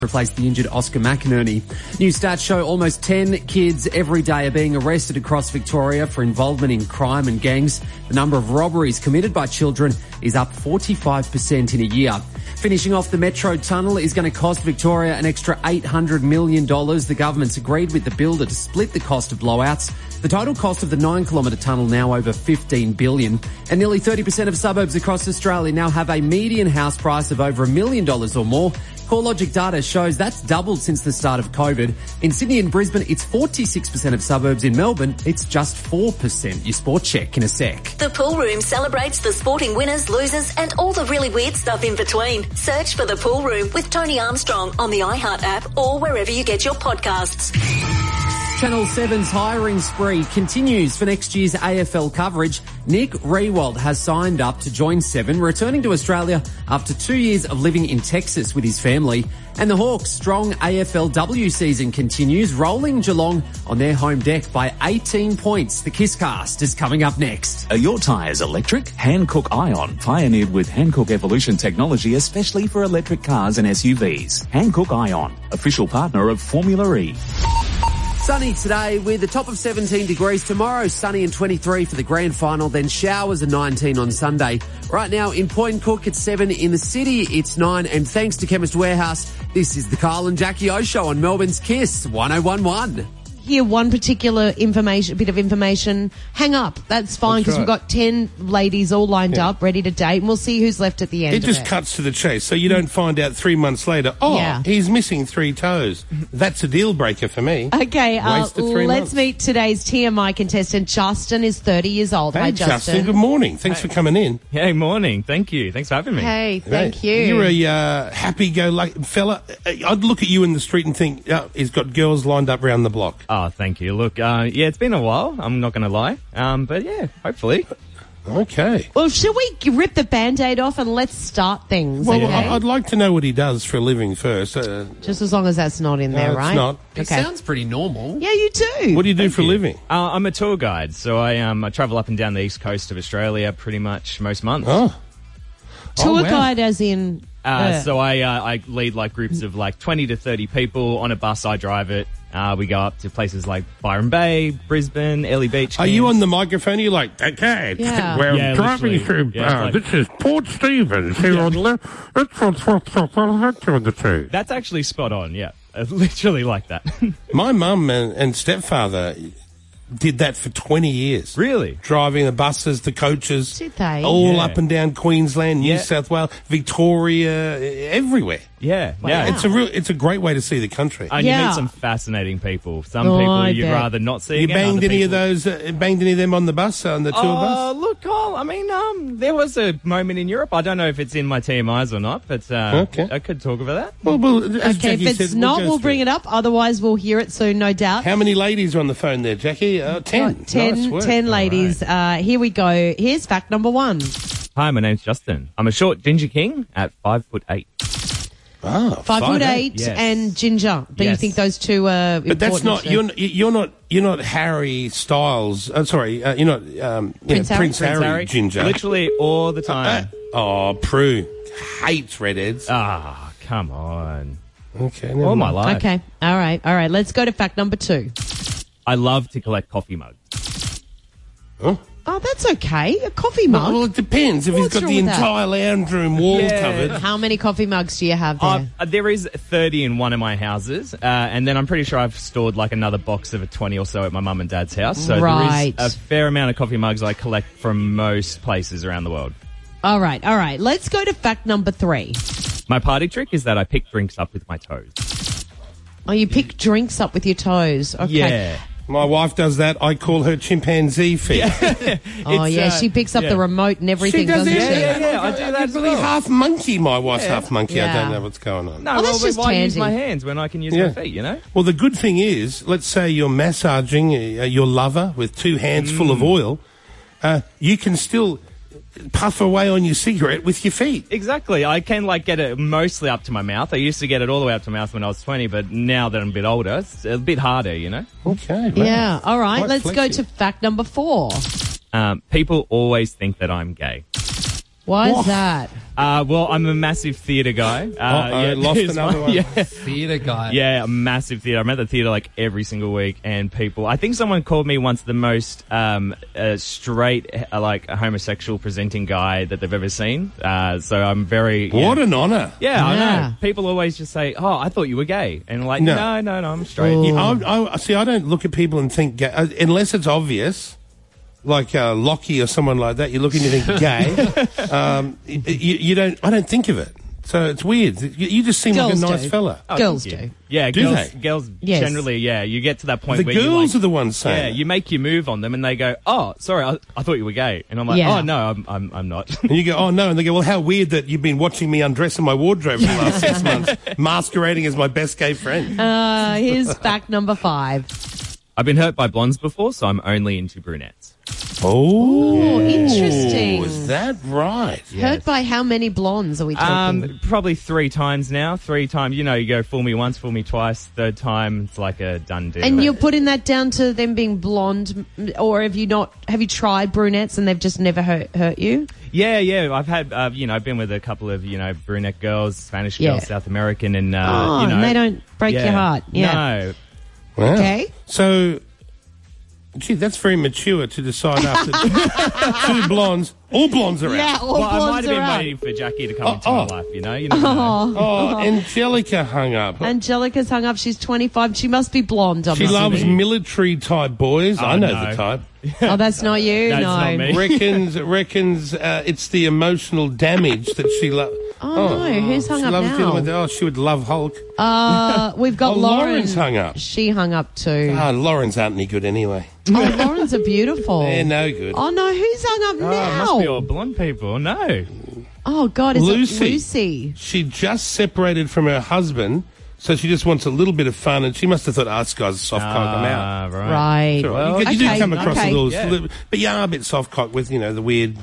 replaced the injured Oscar McInerney. New stats show almost 10 kids every day are being arrested across Victoria for involvement in crime and gangs. The number of robberies committed by children is up 45% in a year. Finishing off, the Metro Tunnel is going to cost Victoria an extra $800 million. The government's agreed with the builder to split the cost of blowouts. The total cost of the 9-kilometre tunnel now over $15 billion. And nearly 30% of suburbs across Australia now have a median house price of over $1 million or more. CoreLogic data shows that's doubled since the start of COVID. In Sydney and Brisbane, it's 46% of suburbs. In Melbourne, it's just 4%. Your sport check in a sec. The Pool Room celebrates the sporting winners, losers and all the really weird stuff in between. Search for The Pool Room with Tony Armstrong on the iHeart app or wherever you get your podcasts. Channel 7's hiring spree continues for next year's AFL coverage. Nick Riewoldt has signed up to join 7, returning to Australia after 2 years of living in Texas with his family. And the Hawks' strong AFLW season continues, rolling Geelong on their home deck by 18 points. The Kisscast is coming up next. Are your tyres electric? Hankook Ion, pioneered with Hankook Evolution technology especially for electric cars and SUVs. Hankook Ion, official partner of Formula E. Sunny today with a top of 17 degrees. Tomorrow, sunny and 23 for the grand final, then showers and 19 on Sunday. Right now in Point Cook, it's 7. In the city, it's 9. And thanks to Chemist Warehouse, this is the Kyle and Jackie O Show on Melbourne's Kiss 1011. Hear one particular bit of information, hang up. That's fine because we've got 10 ladies all lined up, ready to date, and we'll see who's left at the end. It just cuts to the chase, so you don't find out 3 months later, he's missing 3 toes. That's a deal breaker for me. Okay, Wasted 3 months. Let's meet today's TMI contestant. Justin is 30 years old. Hey, Hi, Justin. Good morning. Thanks for coming in. Hey, morning. Thank you. Thanks for having me. Hey, thank you. You're a happy-go-lucky fella. I'd look at you in the street and think, he's got girls lined up round the block. Oh, thank you. Look, it's been a while. I'm not going to lie. But yeah, hopefully. Okay. Well, should we rip the Band-Aid off and let's start things? Well, okay? I'd like to know what he does for a living first. Just as long as that's not in there, right? It's not. It sounds pretty normal. Yeah, you do. What do you do for a living? I'm a tour guide, so I travel up and down the east coast of Australia pretty much most months. Tour guide as in... So I lead like groups of like 20 to 30 people on a bus. I drive it. We go up to places like Byron Bay, Brisbane, Ellie Beach. Are you on the microphone? You're like, okay, we're driving through. This is Port Stephens here on the. That's actually spot on. Yeah, literally like that. My mum and stepfather did that for 20 years. Really? Driving the buses, the coaches. Did they? All up and down Queensland, New South Wales, Victoria, everywhere. Yeah. Wow. Yeah. It's a great way to see the country. And you meet some fascinating people. Some people you'd rather not see. You again. banged any of those? Banged any of them on the bus, on the tour bus? Look, Kyle, I mean, there was a moment in Europe. I don't know if it's in my TMIs or not, but I could talk about that. Well, as Okay, Jackie if it's said, not, we'll bring it up. Otherwise, we'll hear it soon, no doubt. How many ladies are on the phone there, Jackie? 10. 10 ladies. Right. Here we go. Here's fact number 1. Hi, my name's Justin. I'm a short ginger king at 5'8". 5'8" and ginger. Do you think those two are important? But that's not you're not Harry Styles. You're not Prince Harry ginger. Literally all the time. Prue hates redheads. Come on. Okay, all my life. Okay, all right. Let's go to fact number 2. I love to collect coffee mugs. Huh? Oh, that's okay. A coffee mug? Well, it depends. If he's got the entire lounge room wall covered. How many coffee mugs do you have there? There is 30 in one of my houses, and then I'm pretty sure I've stored like another box of 20 or so at my mum and dad's house. So there is a fair amount of coffee mugs I collect from most places around the world. All right. Let's go to fact number 3. My party trick is that I pick drinks up with my toes. Oh, you pick drinks up with your toes. Okay. Yeah. My wife does that. I call her chimpanzee feet. She picks up the remote and everything, doesn't she? Yeah, I do that as well. Half monkey, my wife's half monkey. I don't know what's going on. No, that's just why handy. use my hands when I can use my feet, you know? Well, the good thing is, let's say you're massaging your lover with 2 hands full of oil, you can still puff away on your cigarette with your feet. Exactly. I can get it mostly up to my mouth. I used to get it all the way up to my mouth when I was 20, but now that I'm a bit older, it's a bit harder, you know? Okay. Wow. Yeah. All right. Quite Let's go to fact number 4. People always think that I'm gay. Why is that? Well, I'm a massive theatre guy. Lost another one. Yeah. Theatre guy. Yeah, a massive theatre. I'm at the theatre like every single week, and people. I think someone called me once the most straight, like a homosexual presenting guy that they've ever seen. So I'm very. What an honour! Yeah, I know. People always just say, "Oh, I thought you were gay," and like, no, I'm straight. I see. I don't look at people and think gay unless it's obvious. Like Lockie or someone like that, you look and you think gay. You don't. I don't think of it. So it's weird. You just seem Girls like a nice do. fella. Girls do. Yeah, Do girls Yes. generally, you get to that point The where girls you are the ones saying. Yeah, it. you make your move on them and they go, "Oh, sorry, I thought you were gay." And I'm like, Yeah. "Oh, no, I'm not." And you go, oh no, and they go, well, how weird that you've been watching me undress in my wardrobe for the last 6 months, masquerading as my best gay friend. Here's fact number 5. I've been hurt by blondes before, so I'm only into brunettes. Oh, interesting. Is that right? Hurt by how many blondes are we talking? Probably 3 times now. 3 times. You know, you go fool me once, fool me twice. Third time, it's like a done deal. And you're putting that down to them being blonde, or have you tried brunettes and they've just never hurt you? Yeah. I've had, I've been with a couple of, brunette girls, Spanish girls, South American, and, and they don't break your heart. Yeah. No. Wow. Okay. So, gee, that's very mature to decide after 2 blondes. All blondes are out. Yeah, all Well, I blondes might have are been out. waiting for Jackie to come into my life, you know? You never know. Oh, Angelica hung up. Angelica's hung up. She's 25. She must be blonde. She loves military-type boys. I know no. the type. Oh, that's not you? That's no. not me. Reckons it's the emotional damage that she loves. Oh, no. Who's hung she up loves now? dealing with she would love Hulk. We've got Lauren. Lauren's hung up. She hung up too. Lauren's aren't any good anyway. Oh, Lauren's are beautiful. They're no good. Oh, no. Who's hung up Oh, it must be now? all blonde people. No. Oh, God. Is Lucy. it Lucy? She just separated from her husband, so she just wants a little bit of fun, and she must have thought, this guy's a soft cock, I'm out. Right. Right. It's all right. Well, you do come across okay. a little, Yeah. but you are a bit soft cock with, the weird,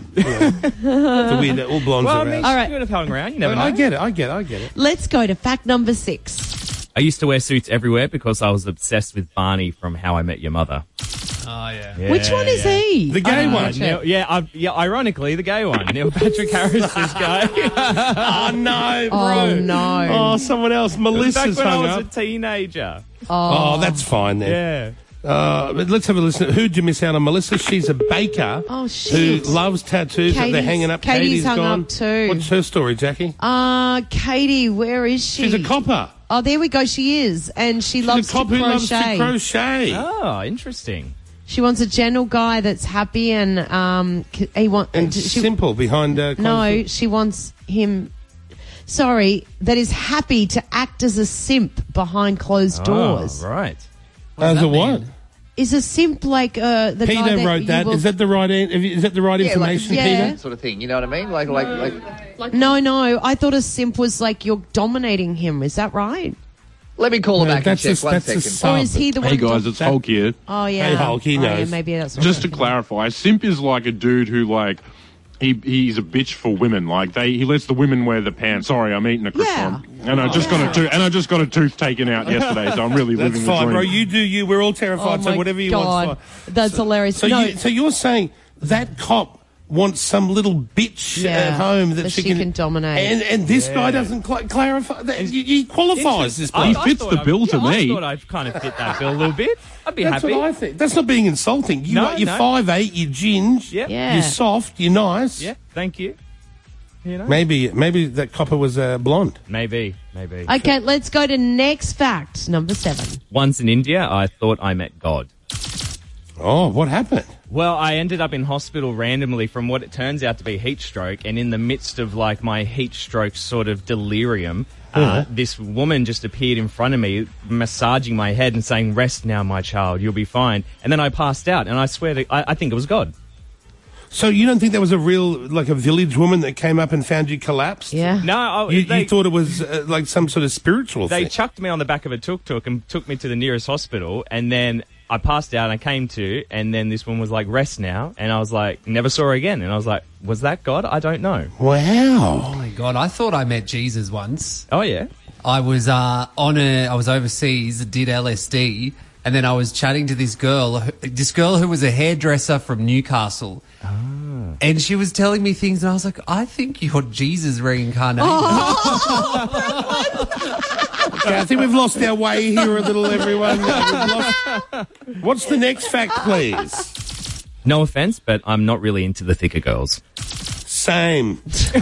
the weird, all blondes Well, I are mean, out. All right. she could have hung around. You never know. I get it. Let's go to fact number 6. I used to wear suits everywhere because I was obsessed with Barney from How I Met Your Mother. Oh, yeah. Which one is he? The gay one. Ironically, the gay one. Neil Patrick Harris, this guy. Oh, no, bro. Oh, no. Oh, someone else. Back Melissa's when I hung was up. a teenager. Oh, that's fine then. Yeah. But let's have a listen. Who'd you miss out on? Melissa, she's a baker Oh, who shit. loves tattoos that they're Katie's- hanging up. Katie's hung gone. up too. What's her story, Jackie? Katie, where is she? She's a copper. Oh, there we go. She is. And she She's loves a cop to who loves crochet. to crochet. Oh, interesting. She wants a gentle guy that's happy and And simple behind No, she wants him. Sorry, that is happy to act as a simp behind closed doors. Oh, right. As a what? Is a simp like the guy Peter that wrote you that. will- Is that the right? Is that the right information, yeah. Peter? sort of thing, you know what I mean? Like. No. I thought a simp was like you're dominating him. Is that right? Let me call her No, back and that's check. a- One that's a second. sub. Or is he the one? Hey guys, it's Hulk here. Oh yeah. Hey, Hulk, he Oh, yeah, knows. maybe that's Just to right. clarify, a simp is like a dude who he's a bitch for women. Like he lets the women wear the pants. Sorry, I'm eating a croissant, and I just got a tooth taken out yesterday, so I'm really That's living fine, the bro. dream. You do you. We're all terrified. Oh so my whatever you God. want. Fine. That's hilarious. So, No. so you're saying that cop wants some little bitch at home that she can dominate. and this guy doesn't clarify that he qualifies this He bloke. fits the bill to I me. thought I'd kind of fit that bill a little bit. I'd be That's happy. what I think. That's not being insulting. You're No. 5'8", you're ginge, Yeah. Yeah. you're soft, you're nice. Yeah, thank you. You know? Maybe that copper was blonde. Maybe. Okay, let's go to next fact, number 7. Once in India, I thought I met God. Oh, what happened? Well, I ended up in hospital randomly from what it turns out to be heat stroke, and in the midst of like my heat stroke sort of delirium, this woman just appeared in front of me, massaging my head and saying, "Rest now, my child, you'll be fine." And then I passed out, and I swear to, I think it was God. So you don't think there was a real, like a village woman that came up and found you collapsed? Yeah. No, You thought it was like some sort of spiritual they thing? chucked me on the back of a tuk-tuk and took me to the nearest hospital, and then I passed out and I came to, and then this one was like, "Rest now," and I was like, never saw her again, and I was like, was that God? I don't know. Wow. Oh, my God. I thought I met Jesus once. Oh, yeah? I was I was overseas, did LSD, and then I was chatting to this girl who was a hairdresser from Newcastle. And she was telling me things, and I was like, I think you're Jesus reincarnated. Okay, I think we've lost our way here a little, everyone. What's the next fact, please? No offense, but I'm not really into the thicker girls. Same.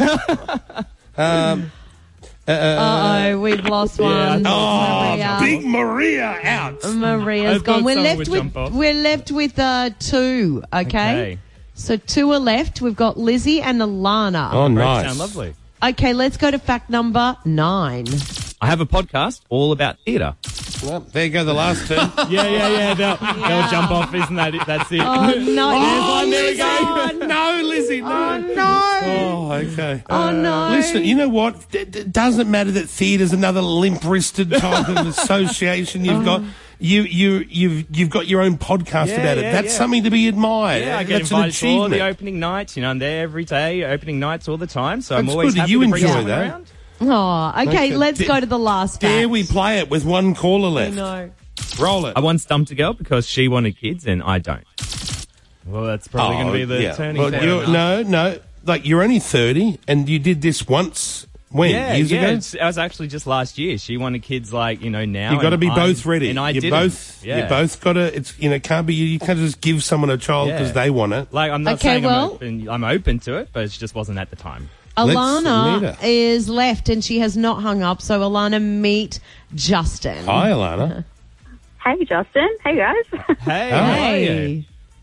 We've lost one. Maria. Big Maria out. Maria's gone. We're left with 2. Okay. So 2 are left. We've got Lizzie and Alana. Oh, nice. Sound lovely. Okay, let's go to fact number 9. I have a podcast all about theatre. Well, there you go, the last 2. Yeah. They'll jump off, isn't that it? That's it. Oh, no. There we go. No, Lizzie, no. Oh, no. Oh, okay. Oh, no. Listen, you know what? It doesn't matter that theatre's another limp-wristed type of association you've got. You've got your own podcast about it. That's something to be admired. Yeah, I get That's an invited to all achievement. the opening nights. I'm there every day, opening nights all the time. So I'm That's always good. happy You to bring enjoy someone that. around. Oh, okay, let's go to the last fact. Dare we play it with one caller left? No. Roll it. I once stumped a girl because she wanted kids and I don't. Well, that's probably going to be the turning point. No. Like, you're only 30 and you did this once. When? Years ago? It was actually just last year. She wanted kids now. You've got to be both ready. And I you didn't. You both got to, can't be, you can't just give someone a child because they want it. Like, I'm not saying I'm open to it, but it just wasn't at the time. Alana is left and she has not hung up. So, Alana, meet Justin. Hi, Alana. Hey, Justin. Hey, guys. Hey. How are you?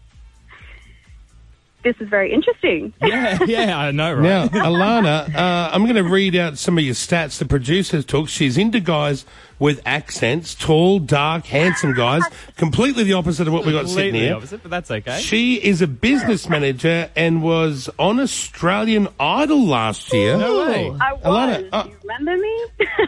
This is very interesting. Yeah, I know, right? Now, Alana, I'm going to read out some of your stats the producers took. She's into guys with accents, tall, dark, handsome guys. Completely the opposite of what we got sitting here. Completely opposite, but that's okay. She is a business manager and was on Australian Idol last year. No way. I was. Alana, You remember me?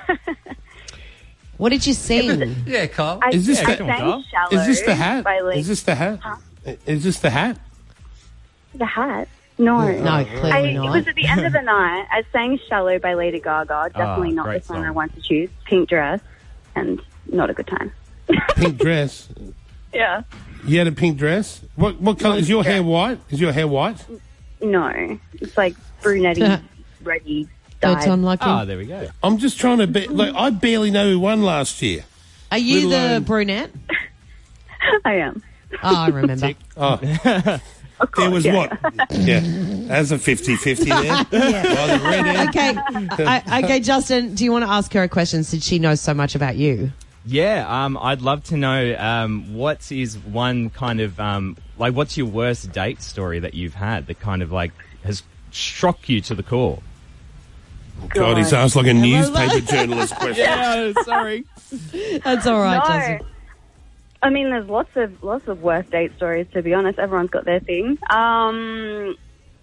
What did you sing? Yeah, Carl. Is this I the- sang Shallow Is this the hat? by Link. Is this the hat? Is this the hat? The hat? No. No, clearly It not. was at the end of the night. I sang Shallow by Lady Gaga. Definitely not the great song song. I want to choose. Pink dress. And not a good time. Pink dress. Yeah. You had a pink dress? What colour? Is your hair white? Is your hair white? No. It's like brunette ready That's dyed. unlucky. There we go. I'm just trying to be. Like, I barely know who won last year. Are you little the old- brunette? I am. Oh, I remember. Oh. Of course, There was yeah. what? Yeah. As a 50-50 there. By the red end. Okay, Justin, do you want to ask her a question since she knows so much about you? Yeah, I'd love to know what is one kind of what's your worst date story that you've had that kind of has struck you to the core? God, he sounds like a newspaper journalist question. Yeah, sorry. That's all right, No. Justin. I mean, there's lots of worst date stories. To be honest, everyone's got their thing. God,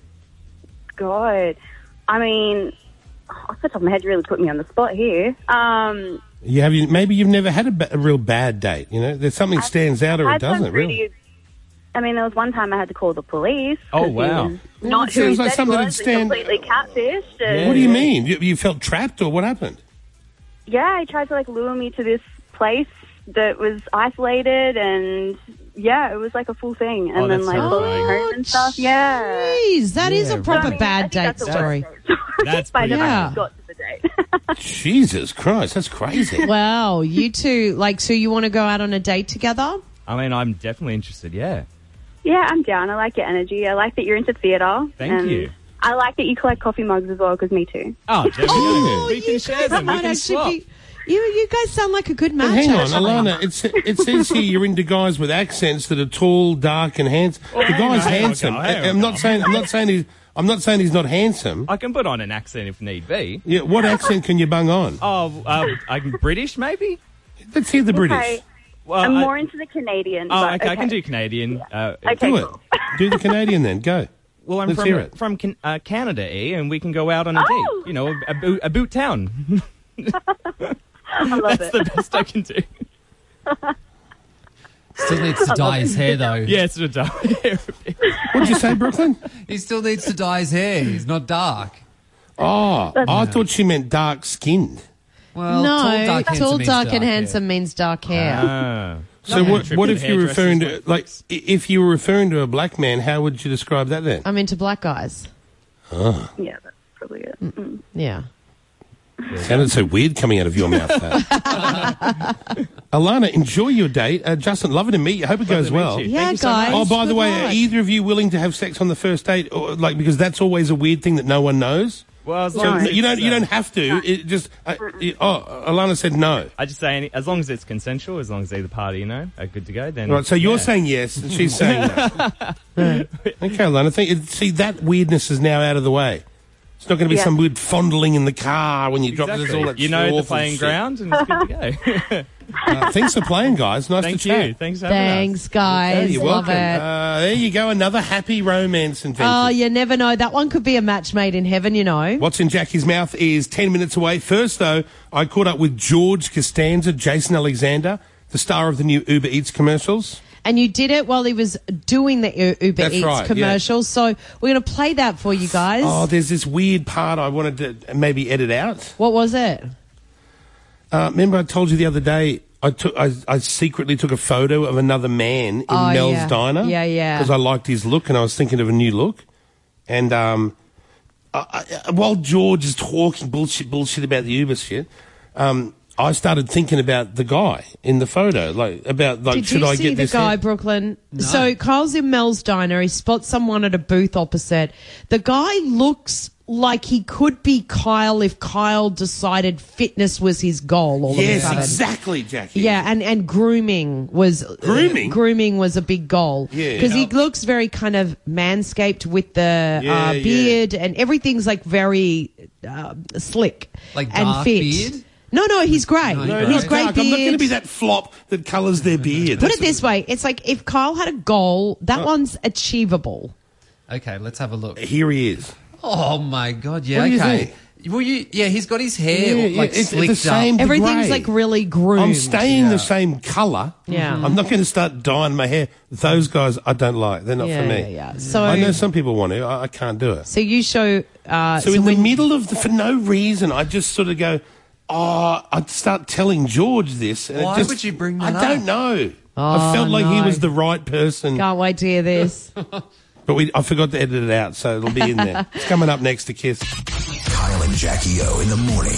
I mean, off the top of my head, you really put me on the spot here. Maybe you've never had a real bad date. There's something stands out or I it had some doesn't. Really. I mean, there was one time I had to call the police. Oh, 'cause he wow. was Not It who he sounds like said something he that'd was, and stand- completely catfished. And What do you mean? You felt trapped or what happened? Yeah, he tried to lure me to this place that was isolated, and yeah, it was like a full thing. And then that's following horrifying. home and stuff. Yeah. Jeez, that is a proper I mean, I bad think date that's a worst story. date story. That's But I pretty never bad. actually got to the date. Jesus Christ, that's crazy. Wow, you two, so you want to go out on a date together? I mean, I'm definitely interested, yeah. Yeah, I'm down. I like your energy. I like that you're into theatre. Thank and you. I like that you collect coffee mugs as well, because me too. Oh, there we Oh, go. We can you share guys them. We might can actually swap. be- You guys sound like a good But match. hang on, actually. Alana. It says here you're into guys with accents that are tall, dark, and handsome. The guy's hang on, handsome. Carl, hang on, I'm not saying he's not handsome. I can put on an accent if need be. Yeah, what accent can you bung on? I'm British, maybe? Let's hear the British. Okay. Well, I'm more into the Canadian. Oh, but okay, I can do Canadian. Okay, Do it. cool. Do the Canadian then. Go. Well, I'm Let's hear it. from Canada, and we can go out on a Oh. date. A boot town. I love That's it. the best I can do. Still needs to dye his hair, though. Yeah, it's a dark. What'd you say, Brooklyn? He still needs to dye his hair. He's not dark. Oh, I thought she meant dark skinned. Well, No, tall, dark, handsome tall, means dark, and hair. handsome means dark hair. So what if you're referring to, like, if you were referring to a black man, how would you describe that then? I'm into black guys. Oh. Yeah, that's probably it. Yeah. Sounded so weird coming out of your mouth. Alana, enjoy your date. Justin, lovely to meet you. I hope it goes well. Yeah, guys. Oh, by the way, are either of you willing to have sex on the first date? Or, like, because that's always a weird thing that no one knows. Well, as So long as you don't have to. It just Alana said no. I just say as long as it's consensual, as long as either party are good to go. Then Right, so you're saying yes, and she's saying no. Okay, Alana. See, that weirdness is now out of the way. It's not going to be some weird fondling in the car when you drop it. All that you know the awful playing shit. ground, and it's good to go. Thanks for playing, guys. Nice Thank to chat. you. Thanks for having Thanks, guys. You're Love welcome. it. There you go. Another happy romance invented. Oh, you never know. That one could be a match made in heaven, you know. What's in Jackie's mouth is 10 minutes away. First, though, I caught up with George Costanza, Jason Alexander, the star of the new Uber Eats commercials. And you did it while he was doing the Uber That's Eats right, commercial. So we're going to play that for you guys. Oh, there's this weird part I wanted to maybe edit out. What was it? Remember I told you the other day I secretly took a photo of another man in Mel's Diner? Yeah, yeah. Because I liked his look and I was thinking of a new look. And while George is talking bullshit about the Uber shit, I started thinking about the guy in the photo. Should I get this? Did you see the guy, Brooklyn? No. So Kyle's in Mel's Diner. He spots someone at a booth opposite. The guy looks like he could be Kyle if Kyle decided fitness was his goal all of a Yes, sudden. exactly, Jackie. Yeah, and grooming was grooming was a big goal. Yeah. Because he looks very kind of manscaped with the beard and everything's like very slick Like and dark fit. beard? No, he's great. No, he's great Dark. beard. I'm not going to be that flop that colours their beard. Put it this way, it's like if Kyle had a goal, that one's achievable. Okay, let's have a look. Here he is. Oh my god, yeah, What do you okay. think? Well, he's got his hair It's slicked the same up. Everything's grey. like really groomed. I'm staying the same colour. Yeah. I'm not going to start dyeing my hair. Those guys I don't like. They're not for me. Yeah. So I know some people want to. I can't do it. So you show. So in the middle of for no reason, I just sort of go, I'd start telling George this. And Why would you bring that I don't know. I felt like he was the right person. Can't wait to hear this. But I forgot to edit it out, so it'll be in there. It's coming up next to Kiss. Kyle and Jackie O in the morning.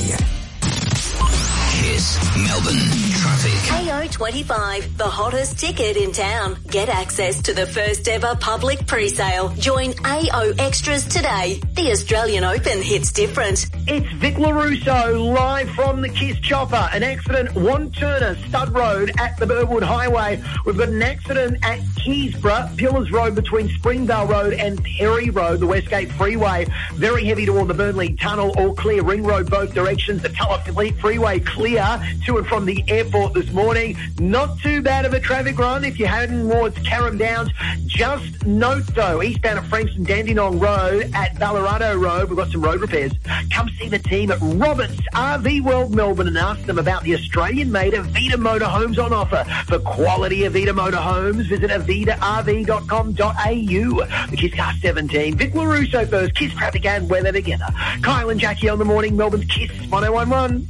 Kiss Melbourne traffic. AO25, the hottest ticket in town. Get access to the first ever public pre-sale. Join AO Extras today. The Australian Open hits different. It's Vic LaRusso live from the Kiss Chopper. An accident, Wanturna, Stud Road at the Burwood Highway. We've got an accident at Keysborough, Pillars Road between Springvale Road and Perry Road, the Westgate Freeway. Very heavy toward the Burnley Tunnel, all clear. Ring Road both directions. The Tulla Freeway clear to and from the airport this morning. Not too bad of a traffic run if you're heading towards Carrum Downs. Just note though, eastbound at Frankston Dandenong Road at Ballarado Road, we've got some road repairs. Come see the team at Roberts RV World Melbourne and ask them about the Australian-made Avita Motorhomes on offer. For quality Avita Motorhomes, visit avitarv.com.au. The Kiss Car 17. Vic LaRusso first. Kiss traffic and weather together. Kyle and Jackie on the morning. Melbourne's Kiss 1011.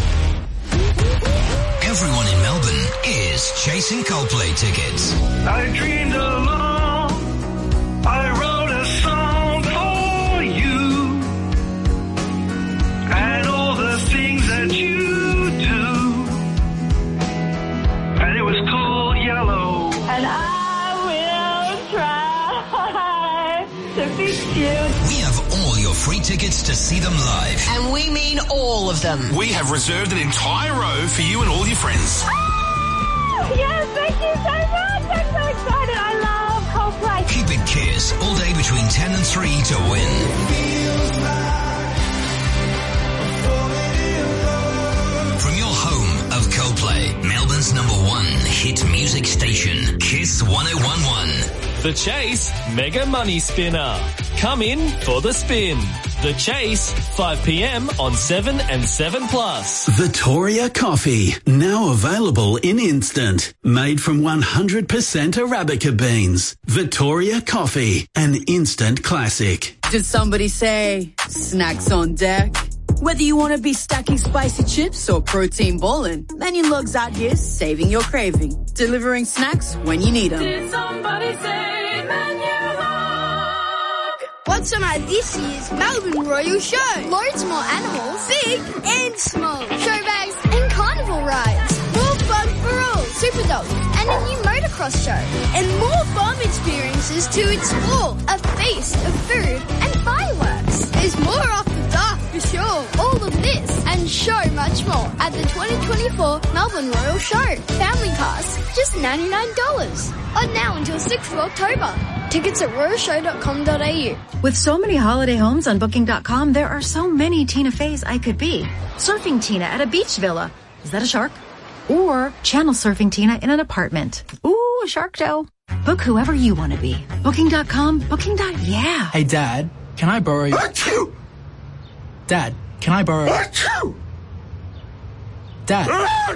Everyone in Melbourne is chasing Coldplay tickets. I dreamed along, I wrote a song for you, and all the things that you do, and it was called Yellow. And I will try to fix you. We have all your free tickets to see them live. And we mean all of them. We have reserved an entire row for you and all your friends. Yes, thank you so much. I'm so excited. I love Coldplay. Keep it Kiss all day between 10 and 3 to win. From your home of Coldplay, Melbourne's #1 hit music station, Kiss 1011. The Chase Mega Money Spinner. Come in for the spin. The Chase, 5 p.m. on 7 and 7 Plus. Vittoria Coffee, now available in instant. Made from 100% Arabica beans. Vittoria Coffee, an instant classic. Did somebody say snacks on deck? Whether you want to be stacking spicy chips or protein ballin', Menu Log's out here saving your craving, delivering snacks when you need them. Did somebody say Menu Log? What's on this year's Melbourne Royal Show? Loads more animals, big and small. Show bags and carnival rides. More fun for all. Super dogs and a new motocross show. And more farm experiences to explore. A feast of food and fireworks. There's more after dark for sure. All of this and so much more at the 2024 Melbourne Royal Show. Family pass, just $99. On now until 6th of October. Tickets at royalshow.com.au. With so many holiday homes on Booking.com, there are so many Tina Feys I could be. Surfing Tina at a beach villa. Is that a shark? Or channel surfing Tina in an apartment. Ooh, a shark show. Book whoever you want to be. Booking.com, Booking.yeah. Hey, Dad, can I borrow your... Dad, can I borrow... Dad.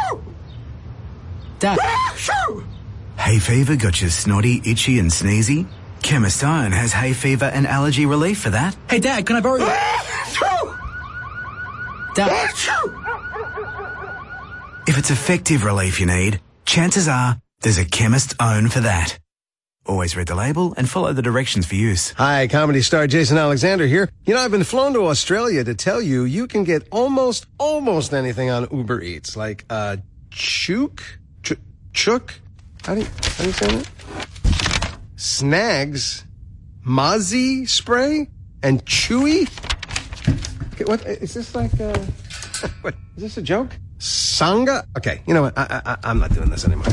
Dad. Hay fever got you snotty, itchy and sneezy? Chemist Iron has hay fever and allergy relief for that. Hey, Dad, can I borrow your... Dad. If it's effective relief you need, chances are there's a Chemist Own for that. Always read the label and follow the directions for use. Hi, comedy star Jason Alexander here. You know, I've been flown to Australia to tell you you can get almost anything on Uber Eats. Like, chook? How do you say that? Snags, Mozzie spray, and Chewy? Okay, what, is this like, what, is this a joke? Sangha? Okay, you know what, I'm not doing this anymore.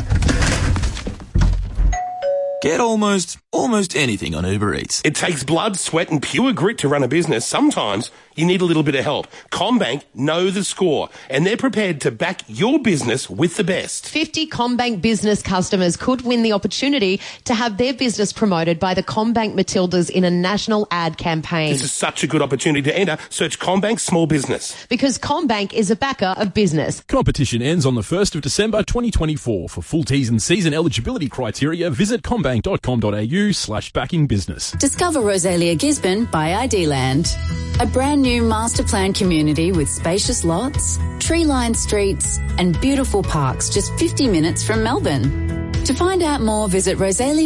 Get almost anything on Uber Eats. It takes blood, sweat and pure grit to run a business. Sometimes you need a little bit of help. CommBank know the score and they're prepared to back your business with the best. 50 CommBank business customers could win the opportunity to have their business promoted by the CommBank Matildas in a national ad campaign. This is such a good opportunity to enter. Search CommBank Small Business. Because CommBank is a backer of business. Competition ends on the 1st of December 2024. For full T's and C's and eligibility criteria, visit commbank.com.au/backing-business. Discover Rosalia Gisborne by ID-Land. A brand new master plan community with spacious lots, tree-lined streets and beautiful parks just 50 minutes from Melbourne. To find out more, visit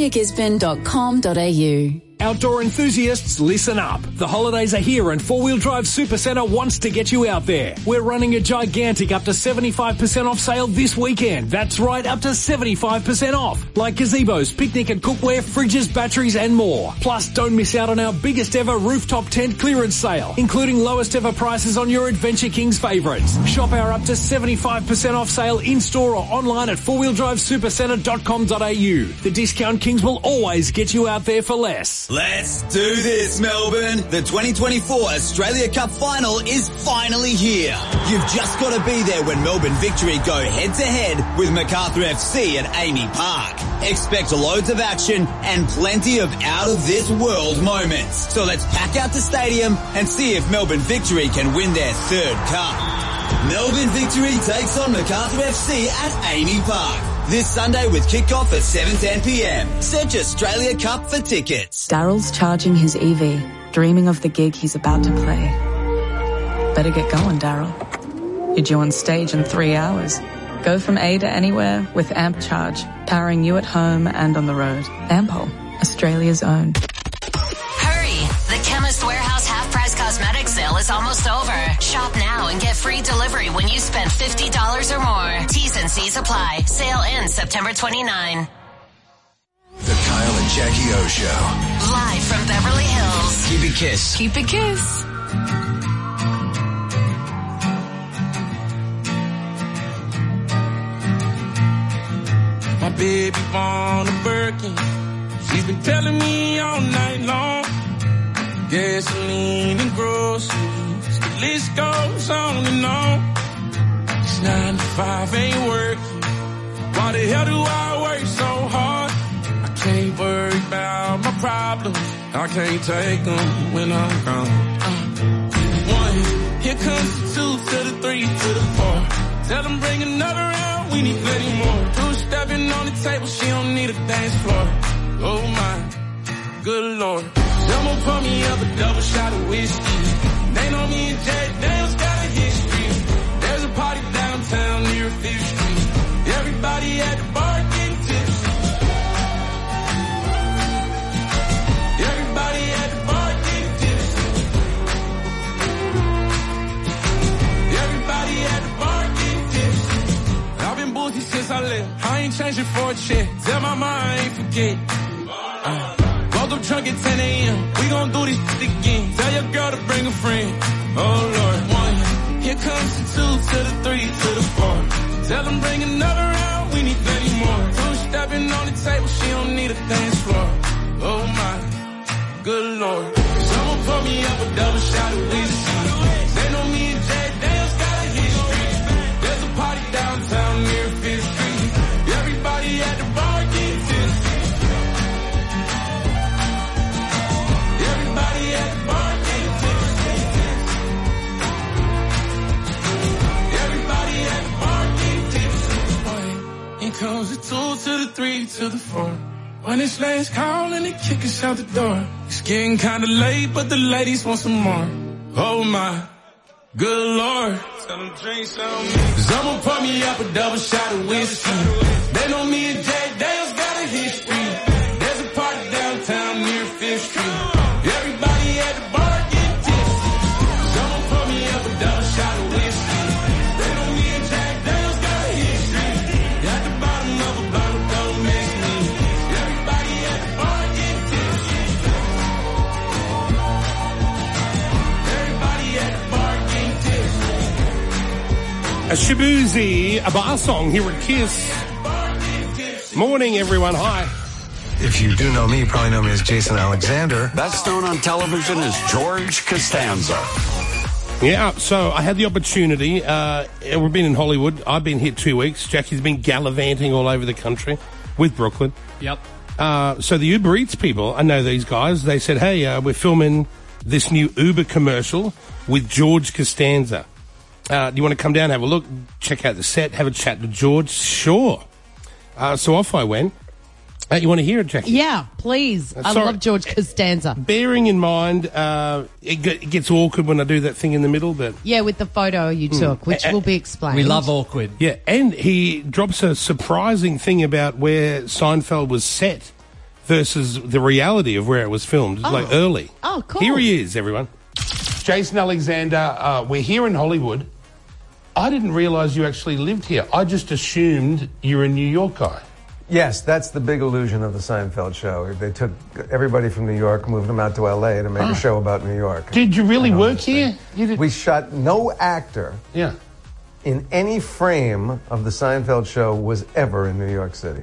rosaliagisborne.com.au. Outdoor enthusiasts, listen up. The holidays are here and 4-Wheel Drive Supercentre wants to get you out there. We're running a gigantic up to 75% off sale this weekend. That's right, up to 75% off. Like gazebos, picnic and cookware, fridges, batteries and more. Plus, don't miss out on our biggest ever rooftop tent clearance sale, including lowest ever prices on your Adventure Kings favourites. Shop our up to 75% off sale in-store or online at 4wheeldrivesupercentre.com.au. The Discount Kings will always get you out there for less. Let's do this, Melbourne. The 2024 Australia Cup Final is finally here. You've just got to be there when Melbourne Victory go head-to-head with Macarthur FC at Amy Park. Expect loads of action and plenty of out-of-this-world moments. So let's pack out the stadium and see if Melbourne Victory can win their third cup. Melbourne Victory takes on Macarthur FC at Amy Park. This Sunday with kickoff at 7:10pm. Search Australia Cup for tickets. Daryl's charging his EV, dreaming of the gig he's about to play. Better get going, Daryl. You're due on stage in 3 hours. Go from A to anywhere with Amp Charge, powering you at home and on the road. Ampol, Australia's own. The Chemist Warehouse half-price cosmetics sale is almost over. Shop now and get free delivery when you spend $50 or more. T's and C's apply. Sale ends September 29. The Kyle and Jackie O Show. Live from Beverly Hills. Keep it kiss. Keep it kiss. My baby on a Birkin. She's been telling me all night long. Gasoline and groceries, the list goes on and on. It's 9 to 5, ain't working. Why the hell do I work so hard? I can't worry about my problems. I can't take them when I'm gone. 1, here comes the 2 to the 3 to the 4. Tell them bring another round, we need plenty more. 2 stepping on the table, she don't need a dance floor. Oh my, good Lord. Someone pour me up a double shot of whiskey. They know me and Jay, they Uzi since I left. I ain't changing for a check. Tell my mind I ain't forget. Woke up drunk at 10 a.m. We gon' do this again. Tell your girl to bring a friend. Oh Lord, 1. Here comes the 2 to the 3 to the 4. Tell them bring another round. We need 30 more. 2 stepping on the table. She don't need a dance floor. Oh my, good Lord. Someone pour me up a double shot of whiskey. They know me and Jack Daniels got a history. There's a party downtown near 5th Street. Everybody at the bar getting tipsy. Everybody at the bar getting tipsy. Everybody at the bar getting tipsy. Here comes the 2 to the 3 to the 4. When it's last call and they kick us out the door. It's getting kinda late, but the ladies want some more. Oh my, good Lord. Tell them drink some. Someone pour me up a double shot of whiskey. They know me and Jack Daniels got a history. There's a party downtown near 5th Street. Everybody at the bar getting tipsy. Someone pour me up a double shot of whiskey. They know me and Jack Daniels got a history. At the bottom of a bottle, don't miss me. Everybody at the bar getting tipsy. Everybody at the bar getting tipsy. A Shabuzi, a bar song here at Kiss. Morning, everyone. Hi. If you do know me, you probably know me as Jason Alexander. Best known on television as George Costanza. Yeah, so I had the opportunity. We've been in Hollywood. I've been here 2 weeks. Jackie's been gallivanting all over the country with Brooklyn. Yep. So the Uber Eats people, I know these guys, they said, hey, we're filming this new Uber commercial with George Costanza. Do you want to come down, have a look, check out the set, have a chat to George? Sure. So off I went. You want to hear it, Jackie? Yeah, please. I love George Costanza. Bearing in mind, it gets awkward when I do that thing in the middle, but... Yeah, with the photo you took, which will be explained. We love awkward. Yeah, and he drops a surprising thing about where Seinfeld was set versus the reality of where it was filmed, like early. Oh, cool. Here he is, everyone. Jason Alexander, we're here in Hollywood. I didn't realise you actually lived here. I just assumed you're a New York guy. Yes, that's the big illusion of the Seinfeld show. They took everybody from New York, moved them out to L.A. to make a show about New York. Did you really work here? We shot no actor in any frame of the Seinfeld show was ever in New York City.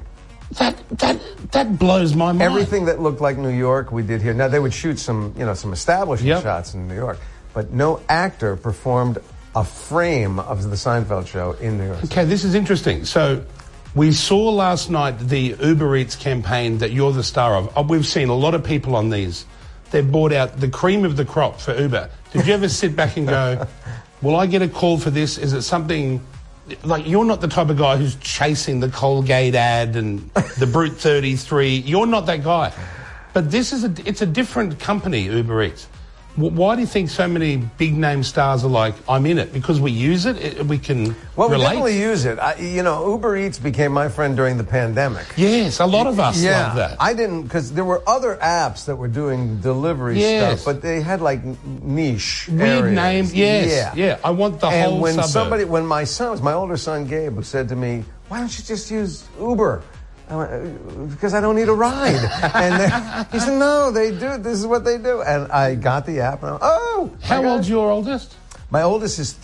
That blows my mind. Everything that looked like New York, we did here. Now, they would shoot some establishment shots in New York, but no actor performed a frame of the Seinfeld show in New York City. Okay, this is interesting. So we saw last night the Uber Eats campaign that you're the star of. We've seen a lot of people on these. They've bought out the cream of the crop for Uber. Did you ever sit back and go, will I get a call for this? Is it something... Like, you're not the type of guy who's chasing the Colgate ad and the Brute 33. You're not that guy. But this is it's a different company, Uber Eats. Why do you think so many big-name stars are like, I'm in it? Because we use it? We can Well, we relate? definitely use it. Uber Eats became my friend during the pandemic. Yes, a lot of us love that. I didn't, because there were other apps that were doing delivery stuff, but they had, like, niche Weird areas. names, yes. Yeah, I want the and whole when suburb. when my older son Gabe, who said to me, why don't you just use Uber? I went, because I don't need a ride. And he said, no, they do. This is what they do. And I got the app. And How old's your oldest? My oldest is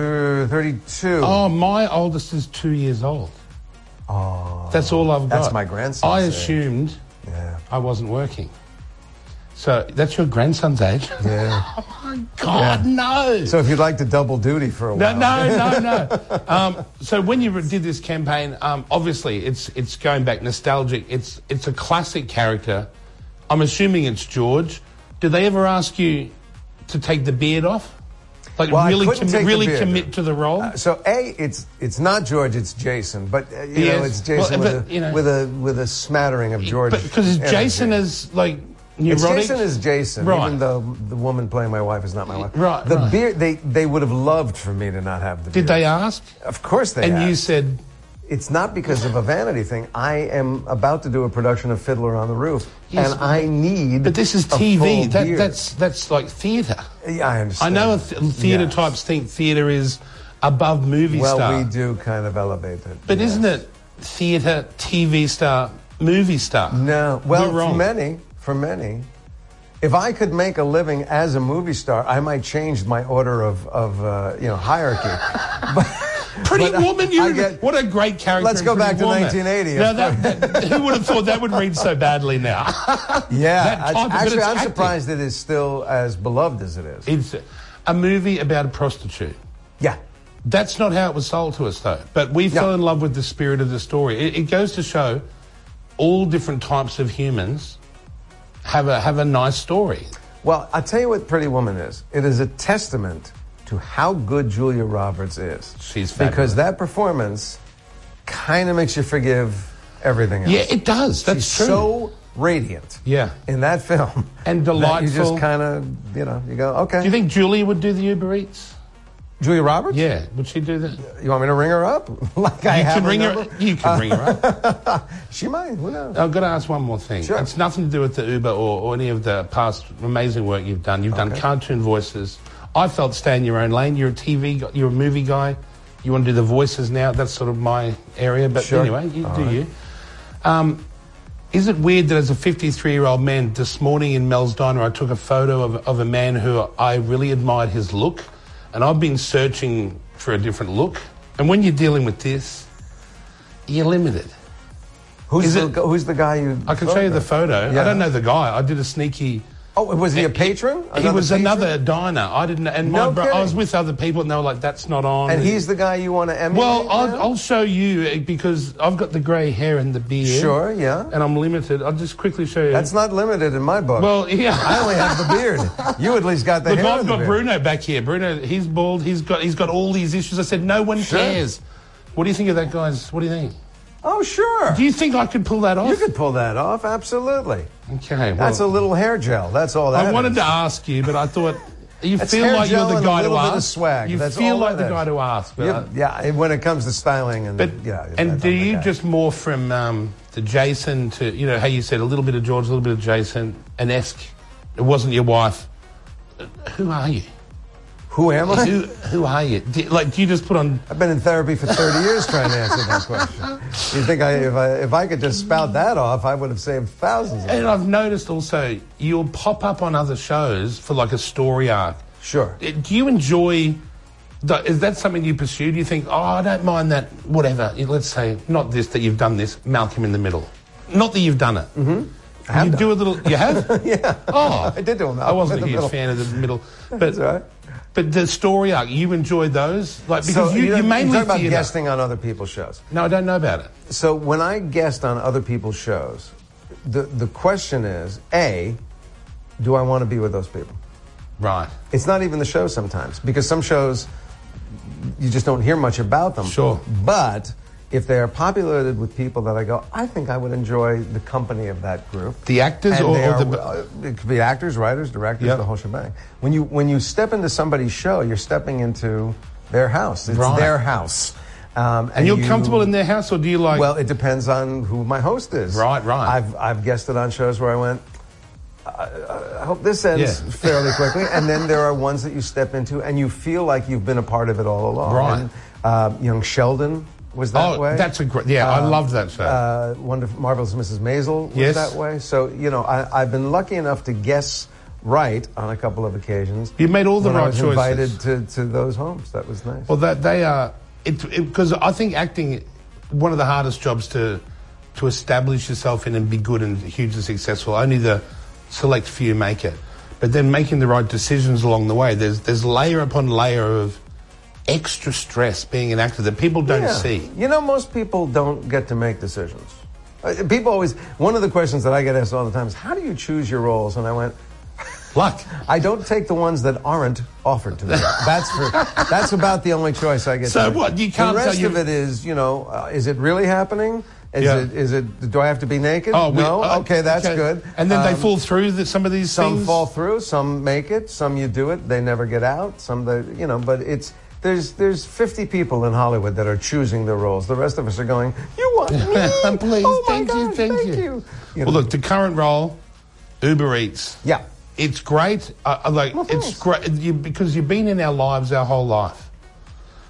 32. Oh, my oldest is 2 years old. Oh. That's all I've got. That's my grandson's I age. assumed I wasn't working. So that's your grandson's age? Yeah. Oh, my God, no. So if you'd like to double duty for a while. No. So when you did this campaign, obviously it's going back nostalgic. It's a classic character. I'm assuming it's George. Did they ever ask you to take the beard off? Like really commit to the role? It's not George, it's Jason. But it's Jason with a smattering of George. Because Jason is like... neurotic? Jason is Jason, right. even though the woman playing my wife is not my wife. Right, the beard, they would have loved for me to not have the beard. Did they ask? Of course they asked. And you said... It's not because of a vanity thing. I am about to do a production of Fiddler on the Roof, and I need But this is a TV. full beard. That's like theatre. Yeah, I understand. I know theatre types think theatre is above movie star. Well, we do kind of elevate it. But isn't it theatre, TV star, movie star? No. Well, We're wrong. for many, if I could make a living as a movie star, I might change my order of hierarchy. Pretty Woman, what a great character. Let's go back to Woman. 1980. Now, who would have thought that would read so badly now? Yeah, actually, I'm acting. surprised it is still as beloved as it is. It's a movie about a prostitute. Yeah. That's not how it was sold to us, though. But we fell in love with the spirit of the story. It goes to show all different types of humans have a nice story. Well, I'll tell you what Pretty Woman is. It is a testament to how good Julia Roberts is. She's fabulous. Because that performance kind of makes you forgive everything else. Yeah, it does. That's She's true. so radiant. Yeah. In that film. And delightful. You just kind of, you go, okay. Do you think Julia would do the Uber Eats? Julia Roberts? Yeah. Would she do that? You want me to ring her up? Like I have her number? You can ring her up. She might. Who knows? I've got to ask one more thing. Sure. It's nothing to do with the Uber or any of the past amazing work you've done. You've done cartoon voices. I felt stay in your own lane. You're a TV guy, you're a movie guy. You want to do the voices now. That's sort of my area. But anyway, you do you. Is it weird that as a 53-year-old man, this morning in Mel's Diner, I took a photo of a man who I really admired his look, and I've been searching for a different look. And when you're dealing with this, you're limited. Who's the guy you... I can show you the photo. Yeah. I don't know the guy. I did a sneaky... Oh, was he a patron? He was another diner. I didn't... And No I was kidding. with other people, and they were like, that's not on. And he's the guy you want to emulate? Well, now? I'll show you, because I've got the grey hair and the beard. Sure, yeah. And I'm limited. I'll just quickly show you. That's not limited in my book. Well, yeah. I only have the beard. You at least got the Look, hair. I've and the got beard. Bruno back here. Bruno, he's bald. He's got all these issues. I said, no one cares. What do you think of that, guys? What do you think? Oh, sure. Do you think I could pull that off? You could pull that off, absolutely. Okay, well, That's a little hair gel. That's all that I wanted is. to ask you, but I thought you That's feel hair like you're gel the and guy a to little bit of ask. swag. You That's feel all like that the guy is. to ask. But Yeah, when it comes to styling and and do you just morph from the Jason to, you know, how you said a little bit of George, a little bit of Jason, an esque? It wasn't your wife. Who are you? Who am I? Who are you? Do you just put on... I've been in therapy for 30 years trying to answer that question. You think if I could just spout that off, I would have saved thousands of And I've noticed also, you'll pop up on other shows for like a story arc. Sure. Do you enjoy... Is that something you pursue? Do you think, I don't mind that, whatever, let's say, not this, that you've done this, Malcolm in the Middle. Not that you've done it. Mm-hmm. You do a little... You have? Yeah. Oh. I did do a Malcolm I wasn't in a the huge Middle. fan of the middle. But, That's all right. But the story arc, you enjoy those? Like, because So, you mainly talk about theatre. guesting on other people's shows. No, I don't know about it. So when I guest on other people's shows, the question is, A, do I want to be with those people? Right. It's not even the show sometimes, because some shows, you just don't hear much about them. Sure. But if they are populated with people that I go, I think I would enjoy the company of that group. The actors And or they are, the... it could be actors, writers, directors, Yep. the whole shebang. When you step into somebody's show, you're stepping into their house. It's Right. their house. And you're comfortable in their house, or do you like... Well, it depends on who my host is. Right. I've guested on shows where I went, I hope this ends fairly quickly. And then there are ones that you step into and you feel like you've been a part of it all along. Right. And, Young Sheldon was that way. That's a great... Yeah, I loved that show. Wonderful, Marvelous Mrs. Maisel was Yes. that way. So, I've been lucky enough to guess right on a couple of occasions. You made all the when right I was choices. invited to those homes. That was nice. Well, they are... Because I think acting, one of the hardest jobs to establish yourself in and be good and hugely successful, only the select few make it. But then making the right decisions along the way, there's layer upon layer of extra stress being an actor that people don't see. Most people don't get to make decisions. People always... One of the questions that I get asked all the time is, how do you choose your roles? And I went... Luck. I don't take the ones that aren't offered to me. That's about the only choice I get So to make. what? You can't the rest tell of it is, is it really happening? Is it? Do I have to be naked? Oh, no. Okay, that's good. And then they fall through some of these some things? fall through, some make it, some you do it, they never get out. Some but it's... There's 50 people in Hollywood that are choosing their roles. The rest of us are going, you want me? Please, oh my thank you, gosh, thank you. Well, look, the current role, Uber Eats. Yeah. It's great. It's great because you've been in our lives our whole life.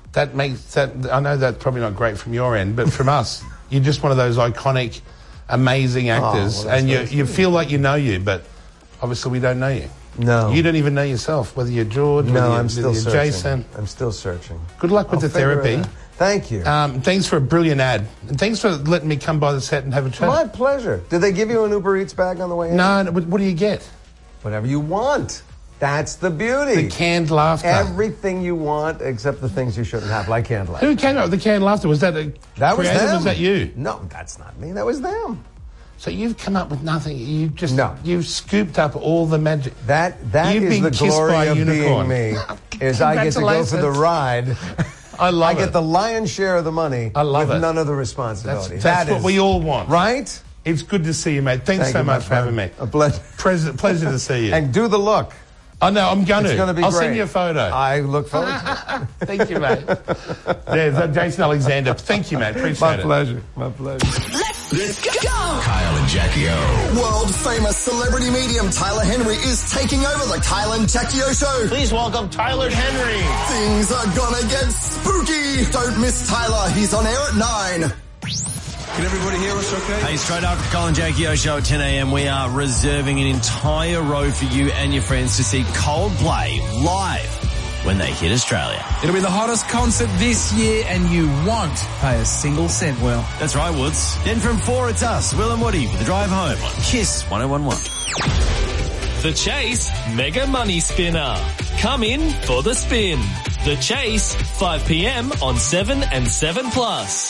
that makes that. I know that's probably not great from your end, but from us, you're just one of those iconic, amazing actors, and you feel like you know you, but obviously we don't know you. No. You don't even know yourself, whether you're George, No, whether I'm still you're searching. Jason. I'm still searching. Good luck with the therapy. Thank you. Thanks for a brilliant ad. And thanks for letting me come by the set and have a chat. My pleasure. Did they give you an Uber Eats bag on the way in? No, what do you get? Whatever you want. That's the beauty. The canned laughter. Everything you want except the things you shouldn't have, like canned laughter. Who came up with the canned laughter? Was that was creative? them. Was that you? No, that's not me. That was them. So you've come up with nothing. You've scooped up all the magic. That You've is been the kissed glory by a of unicorn. being me. Is I get to go for the ride. I love it. I get the lion's share of the money. I love with it. none of the responsibility. That's what we all want, right? It's good to see you, mate. Thanks so much for having me. A pleasure. Pleasure to see you. And do the look. I know, I'm going to. It's going to be I'll great. send you a photo. I look forward to it. Thank you, mate. There's Jason Alexander. Thank you, mate. Appreciate it. My pleasure. Let's go! Kyle and Jackie O. World famous celebrity medium Tyler Henry is taking over the Kyle and Jackie O show. Please welcome Tyler Henry. Things are gonna get spooky. Don't miss Tyler. He's on air at 9. Can everybody hear us okay? Hey, straight after the Kyle and Jackie O show at 10 a.m, we are reserving an entire row for you and your friends to see Coldplay live when they hit Australia. It'll be the hottest concert this year, and you won't pay a single cent, Will. That's right, Woods. Then from 4, it's us, Will and Woody, for the drive home on KISS 101.1. The Chase Mega Money Spinner. Come in for the spin. The Chase, 5 p.m. on 7 and 7 Plus.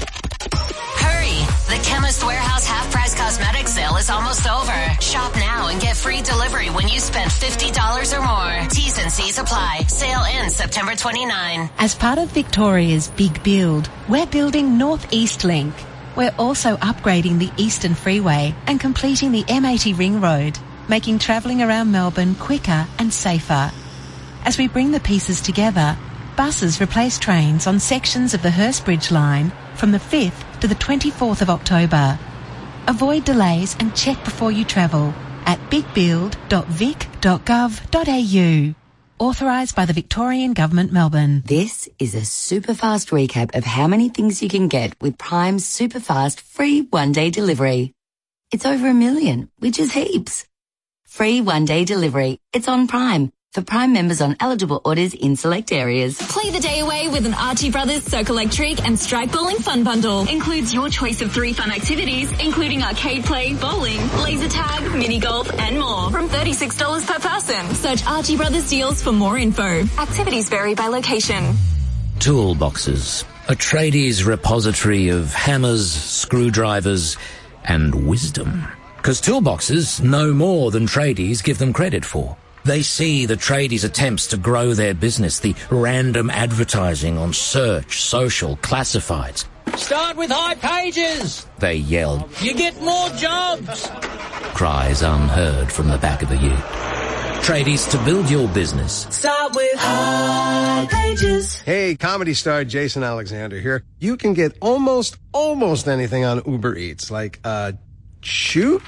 The Chemist Warehouse half-price cosmetic sale is almost over. Shop now and get free delivery when you spend $50 or more. T's and C's apply. Sale ends September 29. As part of Victoria's Big Build, we're building North East Link. We're also upgrading the Eastern Freeway and completing the M80 Ring Road, making travelling around Melbourne quicker and safer. As we bring the pieces together, buses replace trains on sections of the Hurstbridge line from the 5th to the 24th of October. Avoid delays and check before you travel at bigbuild.vic.gov.au. Authorised by the Victorian Government, Melbourne. This is a super fast recap of how many things you can get with Prime's super fast free one-day delivery. It's over 1 million, which is heaps. Free one-day delivery. It's on Prime. For Prime members on eligible orders in select areas. Play the day away with an Archie Brothers Circle Trick and Strike Bowling Fun Bundle. Includes your choice of 3 fun activities, including arcade play, bowling, laser tag, mini golf, and more. From $36 per person. Search Archie Brothers deals for more info. Activities vary by location. Toolboxes, a tradies repository of hammers, screwdrivers, and wisdom. Because toolboxes know more than tradies give them credit for. They see the tradies' attempts to grow their business, the random advertising on search, social, classifieds. Start with high pages! They yell. You get more jobs! Cries unheard from the back of the ute. Tradies, to build your business. Start with high pages. Hey, comedy star Jason Alexander here. You can get almost anything on Uber Eats, like chook,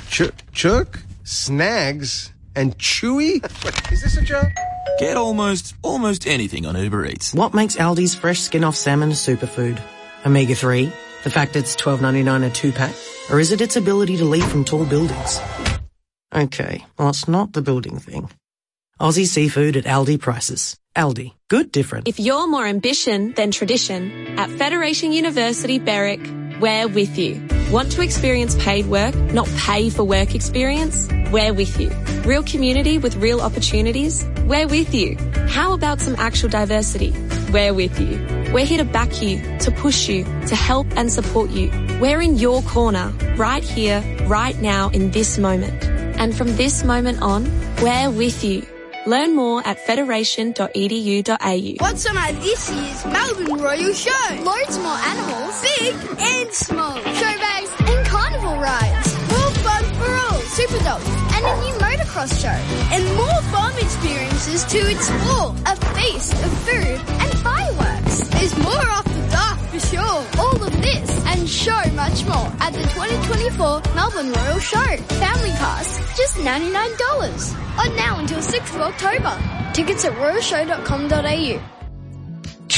snags, and chewy? Is this a joke? Get almost anything on Uber Eats. What makes Aldi's fresh skin-off salmon a superfood? Omega-3? The fact it's $12.99 a 2-pack? Or is it its ability to leap from tall buildings? Okay, well, it's not the building thing. Aussie seafood at Aldi prices. Aldi. Good different. If you're more ambition than tradition, at Federation University Berwick, we're with you. Want to experience paid work, not pay for work experience? We're with you. Real community with real opportunities? We're with you. How about some actual diversity? We're with you. We're here to back you, to push you, to help and support you. We're in your corner, right here, right now, in this moment. And from this moment on, we're with you. Learn more at federation.edu.au. What's on this year's Melbourne Royal Show? Loads more animals, big and small. Show bags and carnival rides. More fun for all. Super dogs and a new motocross show. And more farm experiences to explore. A feast of food and fireworks. There's more after dark for sure. All of this and so much more at the 2024 Melbourne Royal Show. Family pass, just $99. On now until 6th of October. Tickets at royalshow.com.au.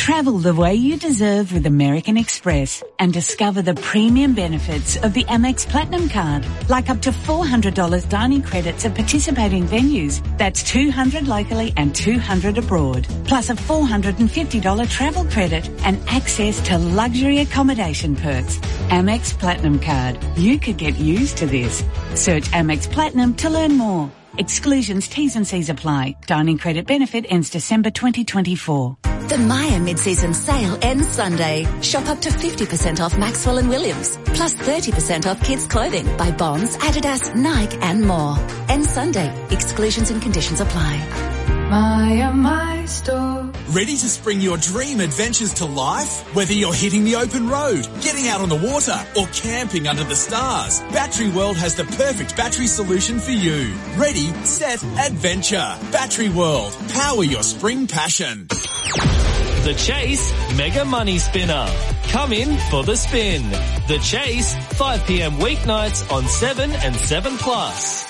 Travel the way you deserve with American Express and discover the premium benefits of the Amex Platinum Card, like up to $400 dining credits at participating venues. That's $200 locally and $200 abroad. Plus a $450 travel credit and access to luxury accommodation perks. Amex Platinum Card. You could get used to this. Search Amex Platinum to learn more. Exclusions, T's and C's apply. Dining credit benefit ends December 2024. The Maya mid-season sale ends Sunday. Shop up to 50% off Maxwell & Williams, plus 30% off kids' clothing by Bonds, Adidas, Nike and more. Ends Sunday. Exclusions and conditions apply. Maya, my store. Ready to spring your dream adventures to life? Whether you're hitting the open road, getting out on the water, or camping under the stars, Battery World has the perfect battery solution for you. Ready, set, adventure. Battery World. Power your spring passion. The Chase Mega Money Spinner. Come in for the spin. The Chase, 5 p.m. weeknights on 7 and 7 Plus.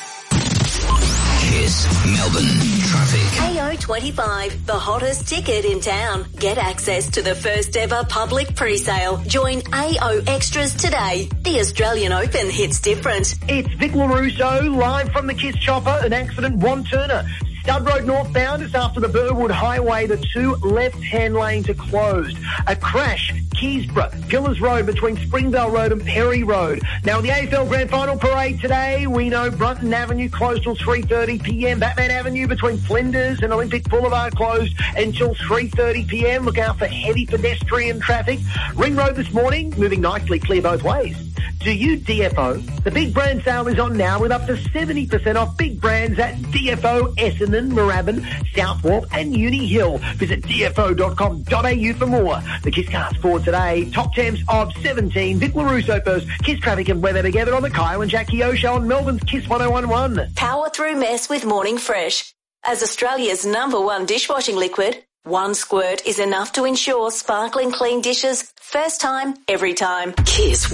Kiss Melbourne traffic. AO25, the hottest ticket in town. Get access to the first ever public pre-sale. Join AO Extras today. The Australian Open hits different. It's Vic LaRusso live from the Kiss Chopper. An accident, Juan Turner. Stud Road northbound is after the Burwood Highway. The two left-hand lanes are closed. A crash, Keysborough, Pillars Road between Springvale Road and Perry Road. Now, the AFL Grand Final Parade today, we know Brunton Avenue closed till 3:30 p.m. Batman Avenue between Flinders and Olympic Boulevard closed until 3:30 p.m. Look out for heavy pedestrian traffic. Ring Road this morning, moving nicely, clear both ways. Do you DFO? The big brand sale is on now with up to 70% off big brands at DFO, Essendon, Moorabbin, Southwark and Uni Hill. Visit dfo.com.au for more. The Kiss Cast for today. Top temps of 17. Vic LaRusso first. Kiss traffic and weather together on the Kyle and Jackie O Show on Melbourne's Kiss 101.1. Power through mess with Morning Fresh. As Australia's #1 dishwashing liquid, one squirt is enough to ensure sparkling clean dishes first time, every time. Kiss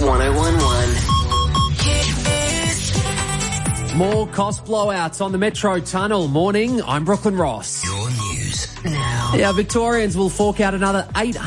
101.1. More cost blowouts on the Metro Tunnel. Morning, I'm Brooklyn Ross. Your news now. Yeah, Victorians will fork out another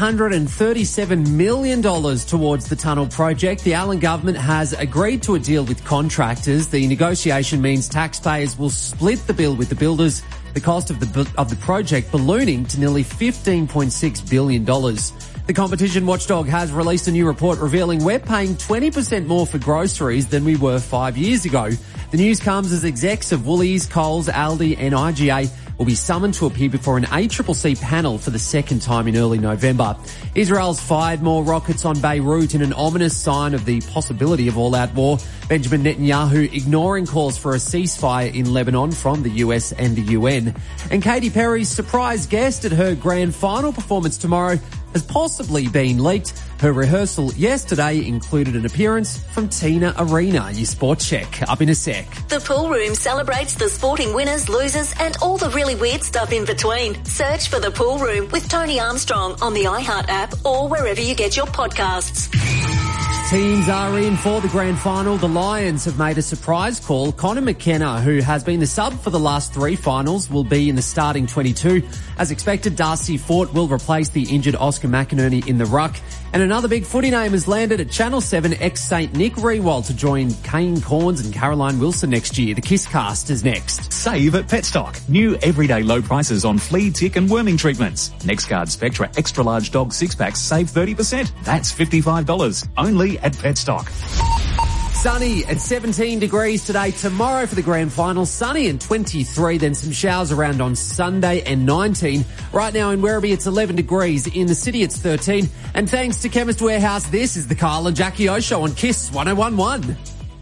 $837 million towards the tunnel project. The Allen government has agreed to a deal with contractors. The negotiation means taxpayers will split the bill with the builders, the cost of the project ballooning to nearly $15.6 billion. The competition watchdog has released a new report revealing we're paying 20% more for groceries than we were 5 years ago. The news comes as execs of Woolies, Coles, Aldi and IGA will be summoned to appear before an ACCC panel for the second time in early November. Israel's fired more rockets on Beirut in an ominous sign of the possibility of all-out war. Benjamin Netanyahu ignoring calls for a ceasefire in Lebanon from the US and the UN. And Katy Perry's surprise guest at her grand final performance tomorrow has possibly been leaked. Her rehearsal yesterday included an appearance from Tina Arena. Your sports check up in a sec. The Pool Room celebrates the sporting winners, losers and all the really weird stuff in between. Search for The Pool Room with Tony Armstrong on the iHeart app or wherever you get your podcasts. Teams are in for the grand final. The Lions have made a surprise call. Connor McKenna, who has been the sub for the last three finals, will be in the starting 22. As expected, Darcy Fort will replace the injured Oscar McInerney in the ruck. And another big footy name has landed at Channel 7 ex-Saint Nick Rewald to join Kane Corns and Caroline Wilson next year. The Kiss Cast is next. Save at Petstock. New everyday low prices on flea, tick and worming treatments. NexGard Spectra extra large dog 6-packs save 30%. That's $55. Only at Petstock. Sunny at 17 degrees today. Tomorrow for the grand final, sunny and 23. Then some showers around on Sunday and 19. Right now in Werribee, it's 11 degrees. In the city, it's 13. And thanks to Chemist Warehouse, this is the Kyle and Jackie O Show on Kiss 101.1.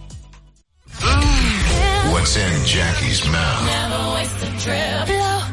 What's in Jackie's mouth? Never waste a trip.